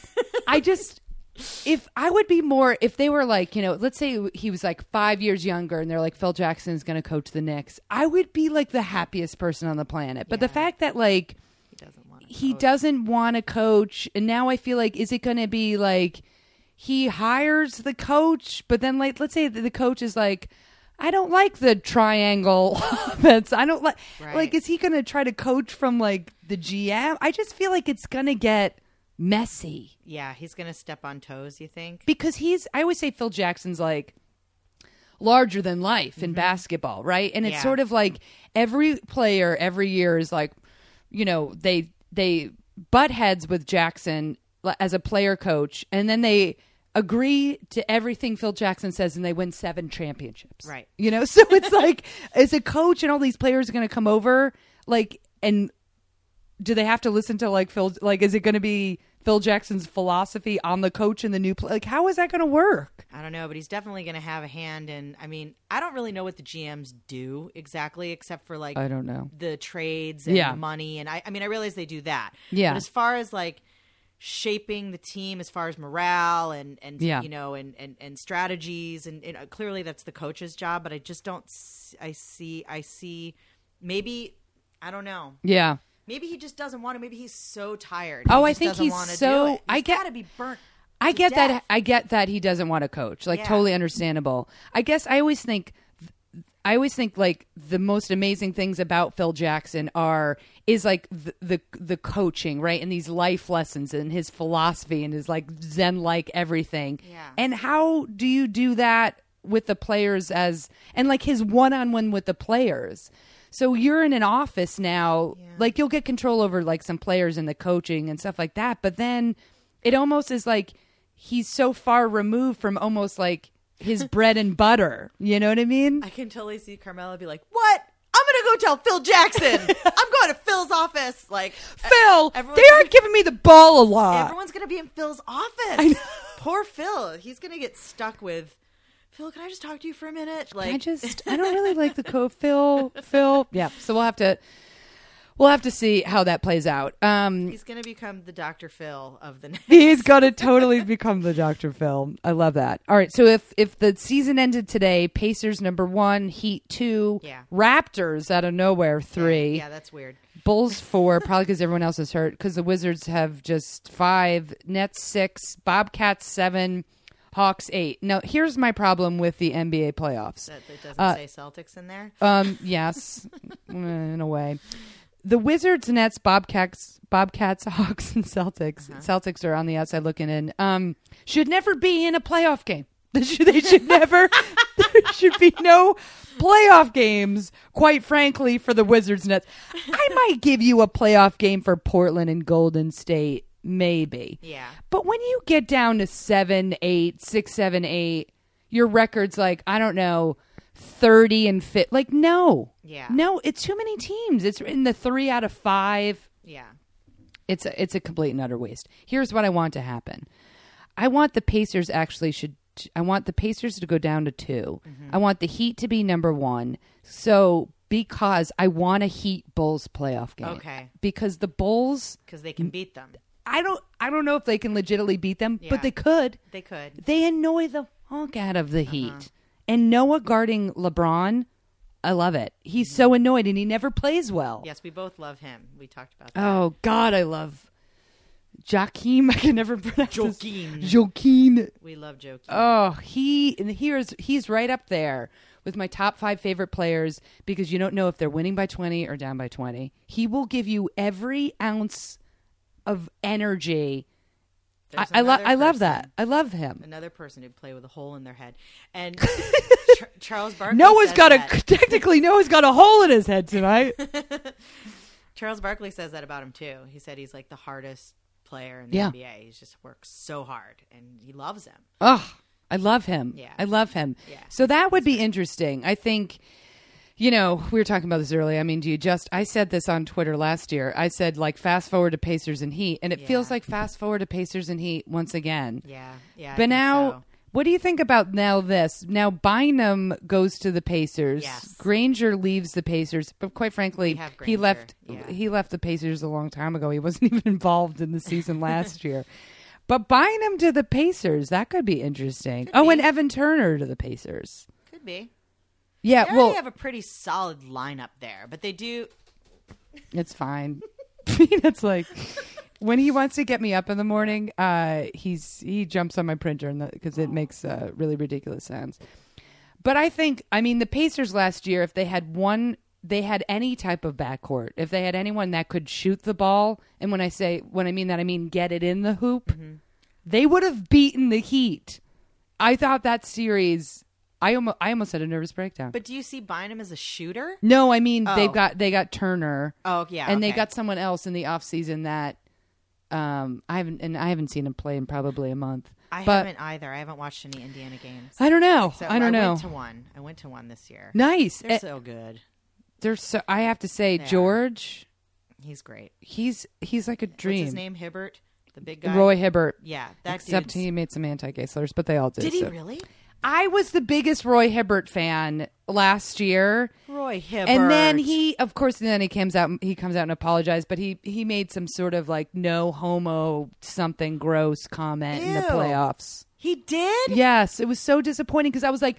S1: I just, if I would be more, if they were like, you know, let's say he was like five years younger and they're like, Phil Jackson is going to coach the Knicks, I would be like the happiest person on the planet. But the
S2: Yeah.
S1: fact that like
S2: He doesn't want to.
S1: he doesn't want to coach, and now I feel like, is it going to be like he hires the coach, but then like, let's say that the coach is like, I don't like the triangle offense. I don't like,
S2: Right.
S1: like, is he going to try to coach from like the G M? I just feel like it's going to get messy.
S2: Yeah, he's going to step on toes, you think?
S1: Because he's, I always say Phil Jackson's like larger than life in basketball, right? And it's
S2: Yeah.
S1: sort of like every player every year is like, you know, they they butt heads with Jackson l- as a player coach, and then they agree to everything Phil Jackson says, and they win seven championships.
S2: Right.
S1: You know, so it's like as a coach, and all these players are going to come over, like, and do they have to listen to like Phil? Like, is it going to be Phil Jackson's philosophy on the coach and the new play? Like, how is that going to work?
S2: I don't know, but he's definitely going to have a hand in. I mean, I don't really know what the G Ms do exactly, except for like
S1: I don't know.
S2: the trades and
S1: Yeah.
S2: the money. And I, I mean, I realize they do that.
S1: Yeah.
S2: But as far as like shaping the team, as far as morale and, and
S1: Yeah.
S2: you know, and, and, and strategies, and, and uh, clearly that's the coach's job. But I just don't. s- I see. I see. Maybe I don't know.
S1: Yeah.
S2: Maybe he just doesn't want to. Maybe he's so tired.
S1: Oh,
S2: he
S1: I
S2: just
S1: think
S2: doesn't
S1: he's
S2: wanna
S1: so-
S2: Do it.
S1: I
S2: He's
S1: get-
S2: gotta be burnt.
S1: I
S2: to
S1: get that.
S2: death.
S1: I get that he doesn't want to coach. Like,
S2: Yeah.
S1: totally understandable. I guess I always think, I always think like the most amazing things about Phil Jackson are is like the the, the coaching, right, and these life lessons and his philosophy and his like Zen like everything.
S2: Yeah.
S1: And how do you do that with the players as and like his one on one with the players? So you're in an office now,
S2: Yeah.
S1: like you'll get control over like some players and the coaching and stuff like that. But then it almost is like he's so far removed from almost like his bread and butter. You know what I mean?
S2: I can totally see Carmela be like, "What? I'm gonna go tell Phil Jackson. I'm going to Phil's office." Like,
S1: Phil,
S2: everyone's
S1: they
S2: gonna-
S1: aren't giving me the ball a lot.
S2: everyone's gonna be in Phil's
S1: I
S2: office.
S1: know.
S2: Poor Phil. He's gonna get stuck with Phil. Can I just talk to you for a minute? Like,
S1: I just, I don't really like the co Phil, Phil. Yeah. So we'll have to, we'll have to see how that plays out. Um,
S2: he's gonna become the Doctor Phil of the.
S1: He's going to totally become the Doctor Phil. I love that. All right. So if if the season ended today, Pacers number one, Heat two,
S2: Yeah.
S1: Raptors out of nowhere three,
S2: Yeah, that's weird.
S1: Bulls four, probably because everyone else is hurt. Because the Wizards have just five, Nets six, Bobcats seven, Hawks eight. Now here's my problem with the N B A playoffs.
S2: That, that doesn't
S1: Uh,
S2: say Celtics in there.
S1: Um, yes, in a way. The Wizards, Nets, Bobcats, Bobcats, Hawks, and Celtics.
S2: Uh-huh.
S1: Celtics are on the outside looking in. Um, should never be in a playoff game. They should, they should never. There should be no playoff games. Quite frankly, for the Wizards, Nets, I might give you a playoff game for Portland and Golden State, maybe.
S2: Yeah.
S1: But when you get down to seven, eight, six, seven, eight, your record's like, I don't know, thirty and fit. Like, no.
S2: Yeah.
S1: No, it's too many teams. It's in the three out of five.
S2: Yeah.
S1: It's a, it's a complete and utter waste. Here's what I want to happen. I want the Pacers actually should, I want the Pacers to go down to two.
S2: Mm-hmm.
S1: I want the Heat to be number one. So, because I want a Heat Bulls playoff game.
S2: Okay.
S1: Because the Bulls,
S2: Because they can beat them.
S1: I don't, I don't know if they can legitimately beat them,
S2: Yeah.
S1: but they could.
S2: They could.
S1: They annoy the honk out of the
S2: Uh-huh.
S1: Heat. And Noah guarding LeBron, I love it. He's so annoyed and he never plays well.
S2: Yes, we both love him. We talked about that.
S1: Oh, God, I love Joaquin. I can never pronounce his-
S2: Joaquin.
S1: Joaquin.
S2: We love Joaquin.
S1: Oh, he, and here's, he's right up there with my top five favorite players because you don't know if they're winning by twenty or down by twenty. He will give you every ounce of energy I,
S2: There's
S1: I love
S2: another
S1: I love
S2: person-
S1: that. I love him.
S2: Another person who'd play with a hole in their head, and Char- Charles Barkley.
S1: Noah's
S2: says
S1: got
S2: that.
S1: a technically Noah's got a hole in his head tonight.
S2: Charles Barkley says that about him too. He said he's like the hardest player in the
S1: Yeah.
S2: N B A. He just works so hard, and he loves him.
S1: Oh, I love him.
S2: Yeah.
S1: I love him.
S2: Yeah.
S1: So that would be interesting. I think, you know, we were talking about this earlier. I mean, do you just, I said this on Twitter last year. I said, like, fast forward to Pacers and Heat, and it
S2: Yeah.
S1: feels like fast forward to Pacers and Heat once again.
S2: Yeah, yeah. I
S1: But
S2: think
S1: now,
S2: so.
S1: what do you think about now this? Now Bynum goes to the Pacers.
S2: Yes.
S1: Granger leaves the Pacers, but quite frankly,
S2: We have
S1: he
S2: Granger,
S1: left.
S2: yeah.
S1: He left the Pacers a long time ago. He wasn't even involved in the season last year. But Bynum to the Pacers, that could be interesting.
S2: Could
S1: oh,
S2: be.
S1: and Evan Turner to the Pacers.
S2: Could be.
S1: Yeah,
S2: They
S1: well,
S2: already have a pretty solid lineup there, but they do.
S1: it's fine. It's like when he wants to get me up in the morning, uh, he's he jumps on my printer because it makes uh, really ridiculous sounds. But I think, I mean, the Pacers last year, if they had one, they had any type of backcourt. If they had anyone that could shoot the ball, and when I say when I mean that, I mean get it in the hoop,
S2: Mm-hmm.
S1: they would have beaten the Heat. I thought that series. I almost, I almost had a nervous breakdown.
S2: But do you see Bynum as a shooter?
S1: No, I mean
S2: Oh.
S1: they've got they got Turner.
S2: Oh yeah,
S1: and they
S2: okay.
S1: got someone else in the offseason that um I haven't and I haven't seen him play in probably a month.
S2: I
S1: but
S2: haven't either. I haven't watched any Indiana games.
S1: I don't know.
S2: So
S1: I don't know.
S2: went to one. I went to one this year.
S1: Nice.
S2: They're
S1: Eh,
S2: so good.
S1: They're so I have to say
S2: They are.
S1: George,
S2: He's great.
S1: he's he's like a dream.
S2: What's his name? Hibbert, the big guy.
S1: Roy Hibbert.
S2: Yeah, that
S1: Except
S2: dude's-
S1: he made some anti-gay slurs, but they all did.
S2: Did he
S1: so.
S2: really?
S1: I was the biggest Roy Hibbert fan last year.
S2: Roy Hibbert.
S1: And then he, of course, then he comes out. He comes out and apologized, but he he made some sort of like no homo something gross comment in the
S2: Ew.
S1: playoffs.
S2: He did?
S1: Yes, it was so disappointing because I was like,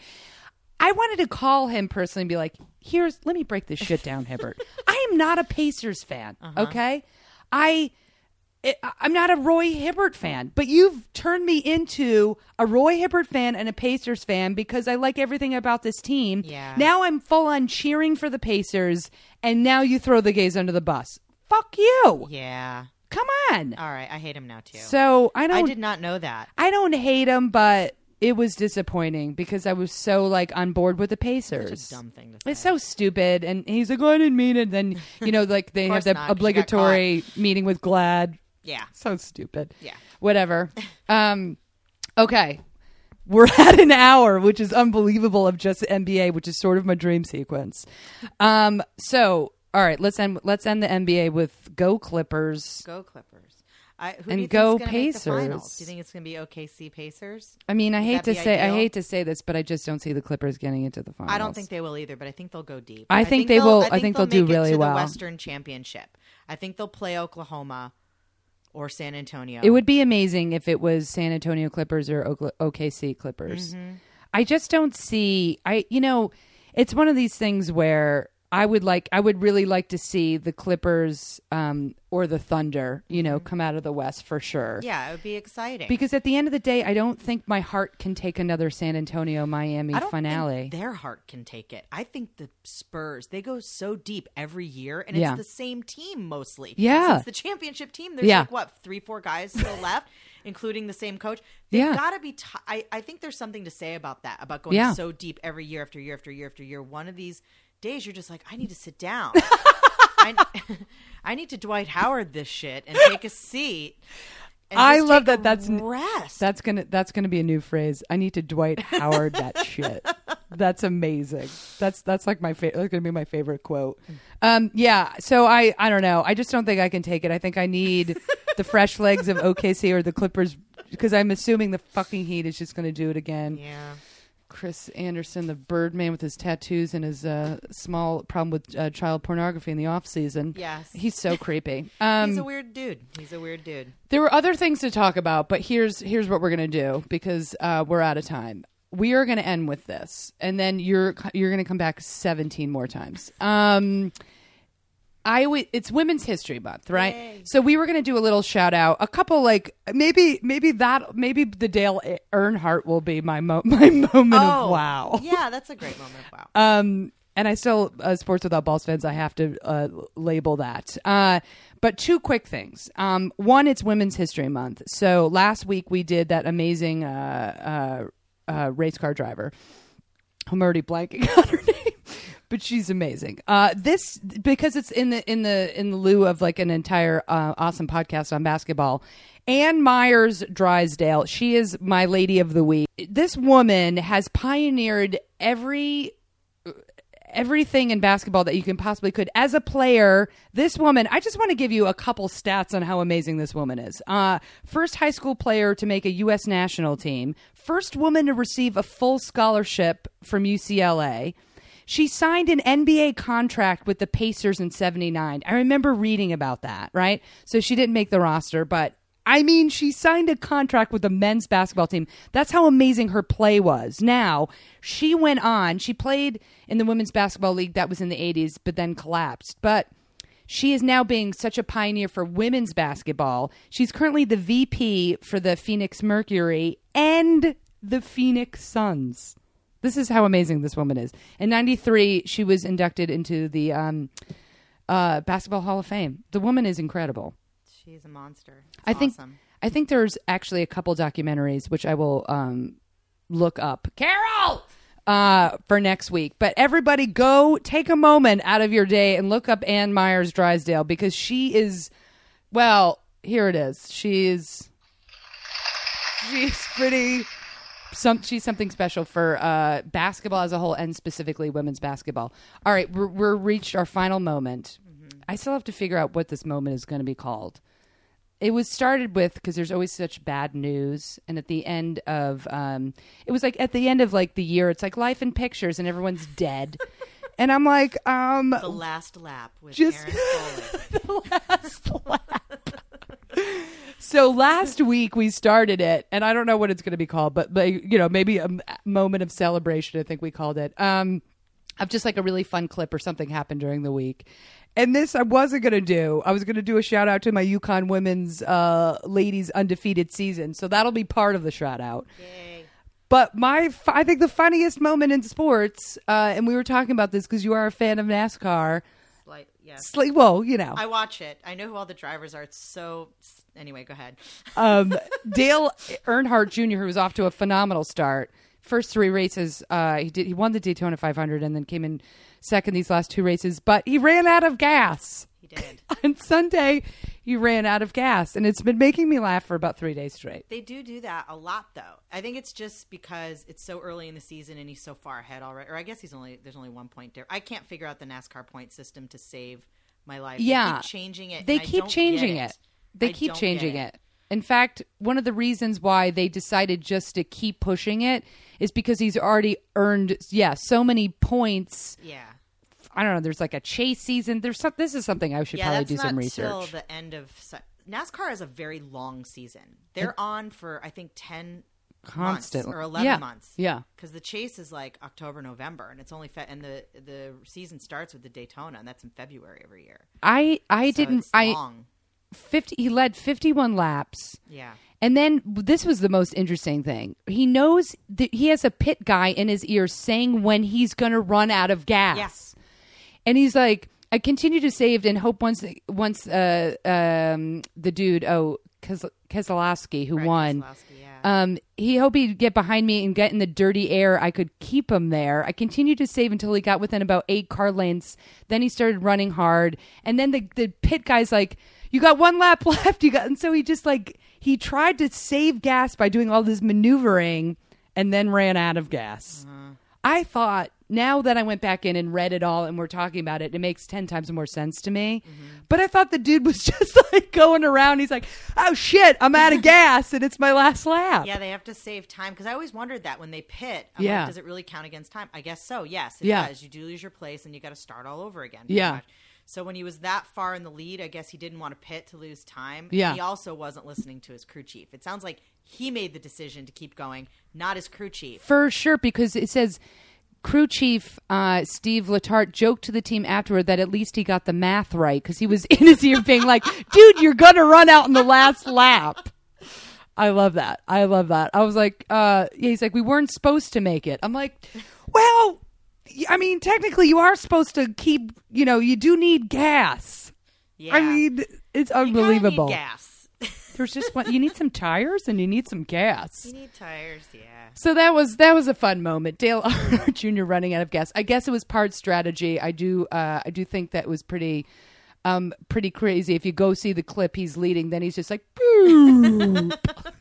S1: I wanted to call him personally and be like, "Here's, let me break this shit down, Hibbert. I am not a Pacers fan.
S2: Uh-huh.
S1: Okay, I." It, I'm not a Roy Hibbert fan, but you've turned me into a Roy Hibbert fan and a Pacers fan because I like everything about this team.
S2: Yeah.
S1: Now I'm full on cheering for the Pacers, and now you throw the gays under the bus. Fuck you.
S2: Yeah.
S1: Come on.
S2: All right. I hate him now, too.
S1: So I don't.
S2: I did not know that.
S1: I don't hate him, but it was disappointing because I was so like on board with the
S2: Such
S1: Pacers.
S2: a dumb thing to say.
S1: It's so stupid, and he's like, "Oh, I didn't mean it." Then you know, like they have
S2: course
S1: that
S2: not, 'cause you got
S1: obligatory meeting with Glad.
S2: Yeah.
S1: So stupid.
S2: Yeah.
S1: Whatever. Um, okay. We're at an hour, which is unbelievable, of just the N B A, which is sort of my dream sequence. Um, so, all right, let's end. Let's end the N B A with Go Clippers.
S2: Go Clippers. I, who
S1: And
S2: do you
S1: go
S2: think's gonna make the finals?
S1: Pacers.
S2: Do you think it's going to be O K C Pacers?
S1: I mean, I
S2: Would
S1: hate
S2: that
S1: to
S2: be
S1: say, I
S2: ideal?
S1: hate to say this, but I just don't see the Clippers getting into the finals.
S2: I don't think they will either, but I think they'll go deep.
S1: I think they will- I think they'll do
S2: make it
S1: really
S2: to
S1: well.
S2: The Western Championship. I think they'll play Oklahoma or San Antonio.
S1: It would be amazing if it was San Antonio Clippers or Okla- O K C Clippers.
S2: Mm-hmm.
S1: I just don't see. I you know, it's one of these things where I would like. I would really like to see the Clippers um, or the Thunder, you know, come out of the West for sure.
S2: Mm-hmm. Yeah, it would be exciting.
S1: Because at the end of the day, I don't think my heart can take another San Antonio Miami
S2: I don't
S1: finale.
S2: think their heart can take it. I think the Spurs, they go so deep every year, and
S1: Yeah.
S2: it's the same team mostly.
S1: Yeah.
S2: Since the championship team, there's
S1: Yeah.
S2: like, what, three, four guys still left, including the same coach. They've
S1: Yeah.
S2: got to be, t- I, I think there's something to say about that, about going
S1: Yeah.
S2: so deep every year after year after year after year. One of these days, you're just like, I need to sit down. I, I need to Dwight Howard this shit and take a seat. and
S1: I
S2: just
S1: love
S2: take
S1: that
S2: a
S1: that's n-
S2: rest.
S1: That's gonna that's gonna be a new phrase. I need to Dwight Howard that shit. That's amazing. That's that's like my favorite. That's gonna be my favorite quote. Um, yeah. So I I don't know. I just don't think I can take it. I think I need the fresh legs of O K C or the Clippers because I'm assuming the fucking Heat is just gonna do it again.
S2: yeah.
S1: Chris Anderson, the Birdman with his tattoos and his uh, small problem with uh, child pornography in the off season.
S2: Yes.
S1: He's so creepy. Um,
S2: He's a weird dude. He's a weird dude.
S1: There were other things to talk about, but here's here's what we're gonna do because uh, we're out of time. We are gonna end with this, and then you're you're gonna come back seventeen more times. Um, I w- it's Women's History Month, right?
S2: Yay.
S1: So we were gonna do a little shout out, a couple like maybe maybe that maybe the Dale Earnhardt will be my mo- my moment of wow.
S2: Yeah, that's a great moment of wow.
S1: Um, And I still, uh, Sports Without Balls fans, I have to uh, label that. Uh, but two quick things. Um, one, it's Women's History Month. So last week we did that amazing uh, uh, uh, race car driver. I'm already blanking on her name, but she's amazing. Uh, this because it's in the in the in the lieu of like an entire uh, awesome podcast on basketball. Ann Myers Drysdale, she is my lady of the week. This woman has pioneered every. everything in basketball that you can possibly could. As a player, this woman, I just want to give you a couple stats on how amazing this woman is. Uh, first high school player to make a U S national team. First woman to receive a full scholarship from U C L A. She signed an N B A contract with the Pacers in seventy-nine. I remember reading about that, right? So she didn't make the roster, but I mean, she signed a contract with the men's basketball team. That's how amazing her play was. Now, she went on. She played in the Women's Basketball League that was in the eighties, but then collapsed. But she is now being such a pioneer for women's basketball. She's currently the V P for the Phoenix Mercury and the Phoenix Suns. This is how amazing this woman is. In ninety-three, she was inducted into the um, uh, Basketball Hall of Fame. The woman is incredible.
S2: She's a monster. It's
S1: I think
S2: awesome.
S1: I think there's actually a couple documentaries which I will um, look up. Carol, uh, for next week. But everybody, go take a moment out of your day and look up Ann Myers Drysdale because she is. Well, here it is. She's she's pretty. Some she's something special for uh, basketball as a whole and specifically women's basketball. All right, we're, we're reached our final moment. Mm-hmm. I still have to figure out what this moment is going to be called. It was started with, because there's always such bad news, and at the end of, um, it was like at the end of like the year, it's like Life in Pictures, and everyone's dead, and I'm like, um,
S2: the last lap with
S1: just
S2: Aaron Foley.
S1: the last lap. So last week we started it, and I don't know what it's going to be called, but like, you know, maybe a m- moment of celebration. I think we called it. Um, of just like a really fun clip or something happened during the week. And this I wasn't going to do. I was going to do a shout out to my UConn women's uh, ladies undefeated season. So that'll be part of the shout out.
S2: Yay.
S1: But my, I think the funniest moment in sports, uh, and we were talking about this because you are a fan of NASCAR.
S2: Like, yes.
S1: Sli- well, you know.
S2: I watch it. I know who all the drivers are. It's so... Anyway, go ahead.
S1: um, Dale Earnhardt Junior, who was off to a phenomenal start. First three races, uh, he did. He won the Daytona five hundred and then came in second these last two races. But he ran out of gas.
S2: He did.
S1: On Sunday, he ran out of gas. And it's been making me laugh for about three days straight.
S2: They do do that a lot, though. I think it's just because it's so early in the season and he's so far ahead already. Or I guess he's only there's only one point there. I can't figure out the NASCAR point system to save my life.
S1: Yeah.
S2: They keep changing it.
S1: They
S2: and I
S1: keep
S2: don't
S1: changing
S2: get
S1: it. They
S2: I
S1: keep
S2: don't
S1: changing
S2: get
S1: it. In fact, one of the reasons why they decided just to keep pushing it is because he's already earned, yeah, so many points.
S2: Yeah.
S1: I don't know. There's like a chase season. There's some, this is something I should
S2: yeah,
S1: probably
S2: that's
S1: do
S2: not
S1: some research.
S2: Till the end of NASCAR has a very long season. They're it, on for I think ten
S1: constant
S2: months or eleven
S1: yeah.
S2: months.
S1: Yeah,
S2: because the chase is like October, November, and it's only fe- and the the season starts with the Daytona, and that's in February every year.
S1: I I
S2: so
S1: didn't
S2: it's
S1: I
S2: long.
S1: fifty. He led fifty-one laps.
S2: Yeah.
S1: And then this was the most interesting thing. He knows that he has a pit guy in his ear saying when he's going to run out of gas.
S2: Yes.
S1: And he's like, I continue to save and hope once once uh, um, the dude, oh, Kes- Keselowski, who
S2: Brad
S1: won,
S2: Keselowski, yeah.
S1: um, he hoped he'd get behind me and get in the dirty air. I could keep him there. I continued to save until he got within about eight car lengths. Then he started running hard. And then the, the pit guy's like, you got one lap left. You got, and so he just like, he tried to save gas by doing all this maneuvering and then ran out of gas. Uh-huh. I thought, now that I went back in and read it all and we're talking about it, it makes ten times more sense to me. Mm-hmm. But I thought the dude was just like going around. He's like, oh shit, I'm out of gas and it's my last lap.
S2: Yeah, they have to save time. Because I always wondered that when they pit, I'm
S1: yeah.
S2: like, does it really count against time? I guess so. Yes, it
S1: yeah.
S2: does. You do lose your place and you got to start all over again.
S1: Yeah.
S2: Much. So when he was that far in the lead, I guess he didn't want to pit to lose time.
S1: Yeah.
S2: He also wasn't listening to his crew chief. It sounds like he made the decision to keep going, not his crew chief.
S1: For sure, because it says crew chief uh, Steve Letarte joked to the team afterward that at least he got the math right because he was in his ear being like, dude, you're going to run out in the last lap. I love that. I love that. I was like, uh, yeah, he's like, we weren't supposed to make it. I'm like, well... I mean, technically, you are supposed to keep. You know, you do need gas.
S2: Yeah.
S1: I mean, it's
S2: You kinda
S1: unbelievable.
S2: need gas.
S1: There's just one. You need some tires and you need some gas.
S2: You need tires, yeah.
S1: So that was that was a fun moment. Dale Earnhardt Junior running out of gas. I guess it was part strategy. I do uh, I do think that was pretty um, pretty crazy. If you go see the clip, he's leading. Then he's just like, boop.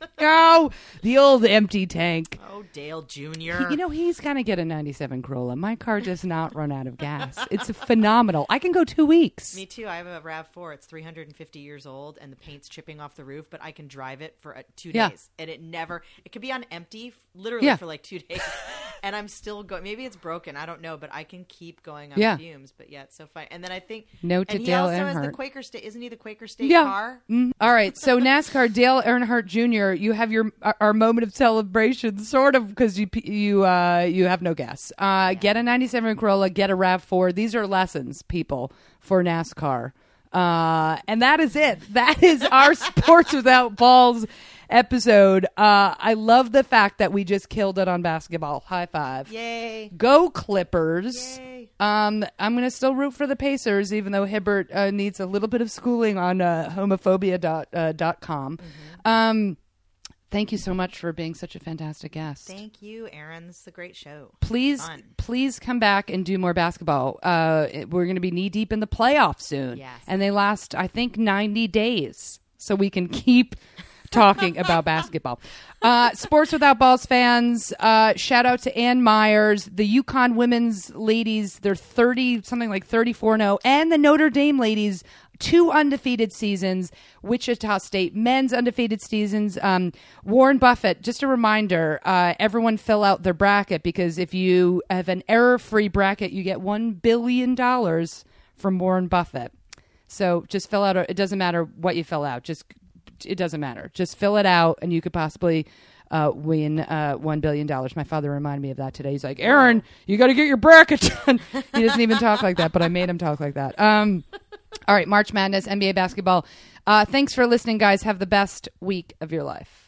S1: Oh, the old empty tank.
S2: Oh, Dale Junior
S1: You know, he's gonna get a ninety-seven Corolla. My car does not run out of gas. It's phenomenal. I can go two weeks.
S2: Me too. I have a RAV four. It's three hundred fifty years old, and the paint's chipping off the roof, but I can drive it for uh, two
S1: Yeah.
S2: days. And it never, it could be on empty, literally
S1: Yeah.
S2: for like two days. And I'm still going. Maybe it's broken. I don't know, but I can keep going on
S1: Yeah.
S2: fumes. But yeah, it's so fun. And then I think,
S1: Note to
S2: and he
S1: Dale
S2: also has the
S1: Earnhardt.
S2: Quaker State. Isn't he the Quaker State
S1: Yeah.
S2: car?
S1: Mhm. All right. So NASCAR, Dale Earnhardt Junior You have your our, our moment of celebration, sort of, because you you uh, you have no gas. Uh, Get a ninety-seven Corolla. Get a RAV four. These are lessons, people, for NASCAR. Uh, and that is it. That is our Sports Without Balls episode. Uh, I love the fact that we just killed it on basketball. High five.
S2: Yay.
S1: Go Clippers.
S2: Yay.
S1: Um, I'm going to still root for the Pacers, even though Hibbert uh, needs a little bit of schooling on uh, homophobia dot, uh, dot com.
S2: Mm-hmm.
S1: Um, thank you so much for being such a fantastic guest.
S2: Thank you, Aaron. This is a great show.
S1: Please,
S2: Fun.
S1: please come back and do more basketball. Uh, it- we're going to be knee deep in the playoffs soon.
S2: Yes.
S1: And they last, I think, ninety days. So we can keep talking about basketball. Uh, Sports Without Balls fans, uh, shout out to Ann Myers, the Yukon women's ladies. They're thirty, something like thirty-four and oh, and the Notre Dame ladies, two undefeated seasons. Wichita State men's undefeated seasons. Um, Warren Buffett, just a reminder, uh, everyone fill out their bracket, because if you have an error-free bracket, you get one billion dollars from Warren Buffett. So just fill out, a, it doesn't matter what you fill out. Just, it doesn't matter. Just fill it out and you could possibly uh, win uh, one billion dollars. My father reminded me of that today. He's like, Aaron, you got to get your bracket done. He doesn't even talk like that, but I made him talk like that. Um, all right, March Madness, N B A basketball. Uh, thanks for listening, guys. Have the best week of your life.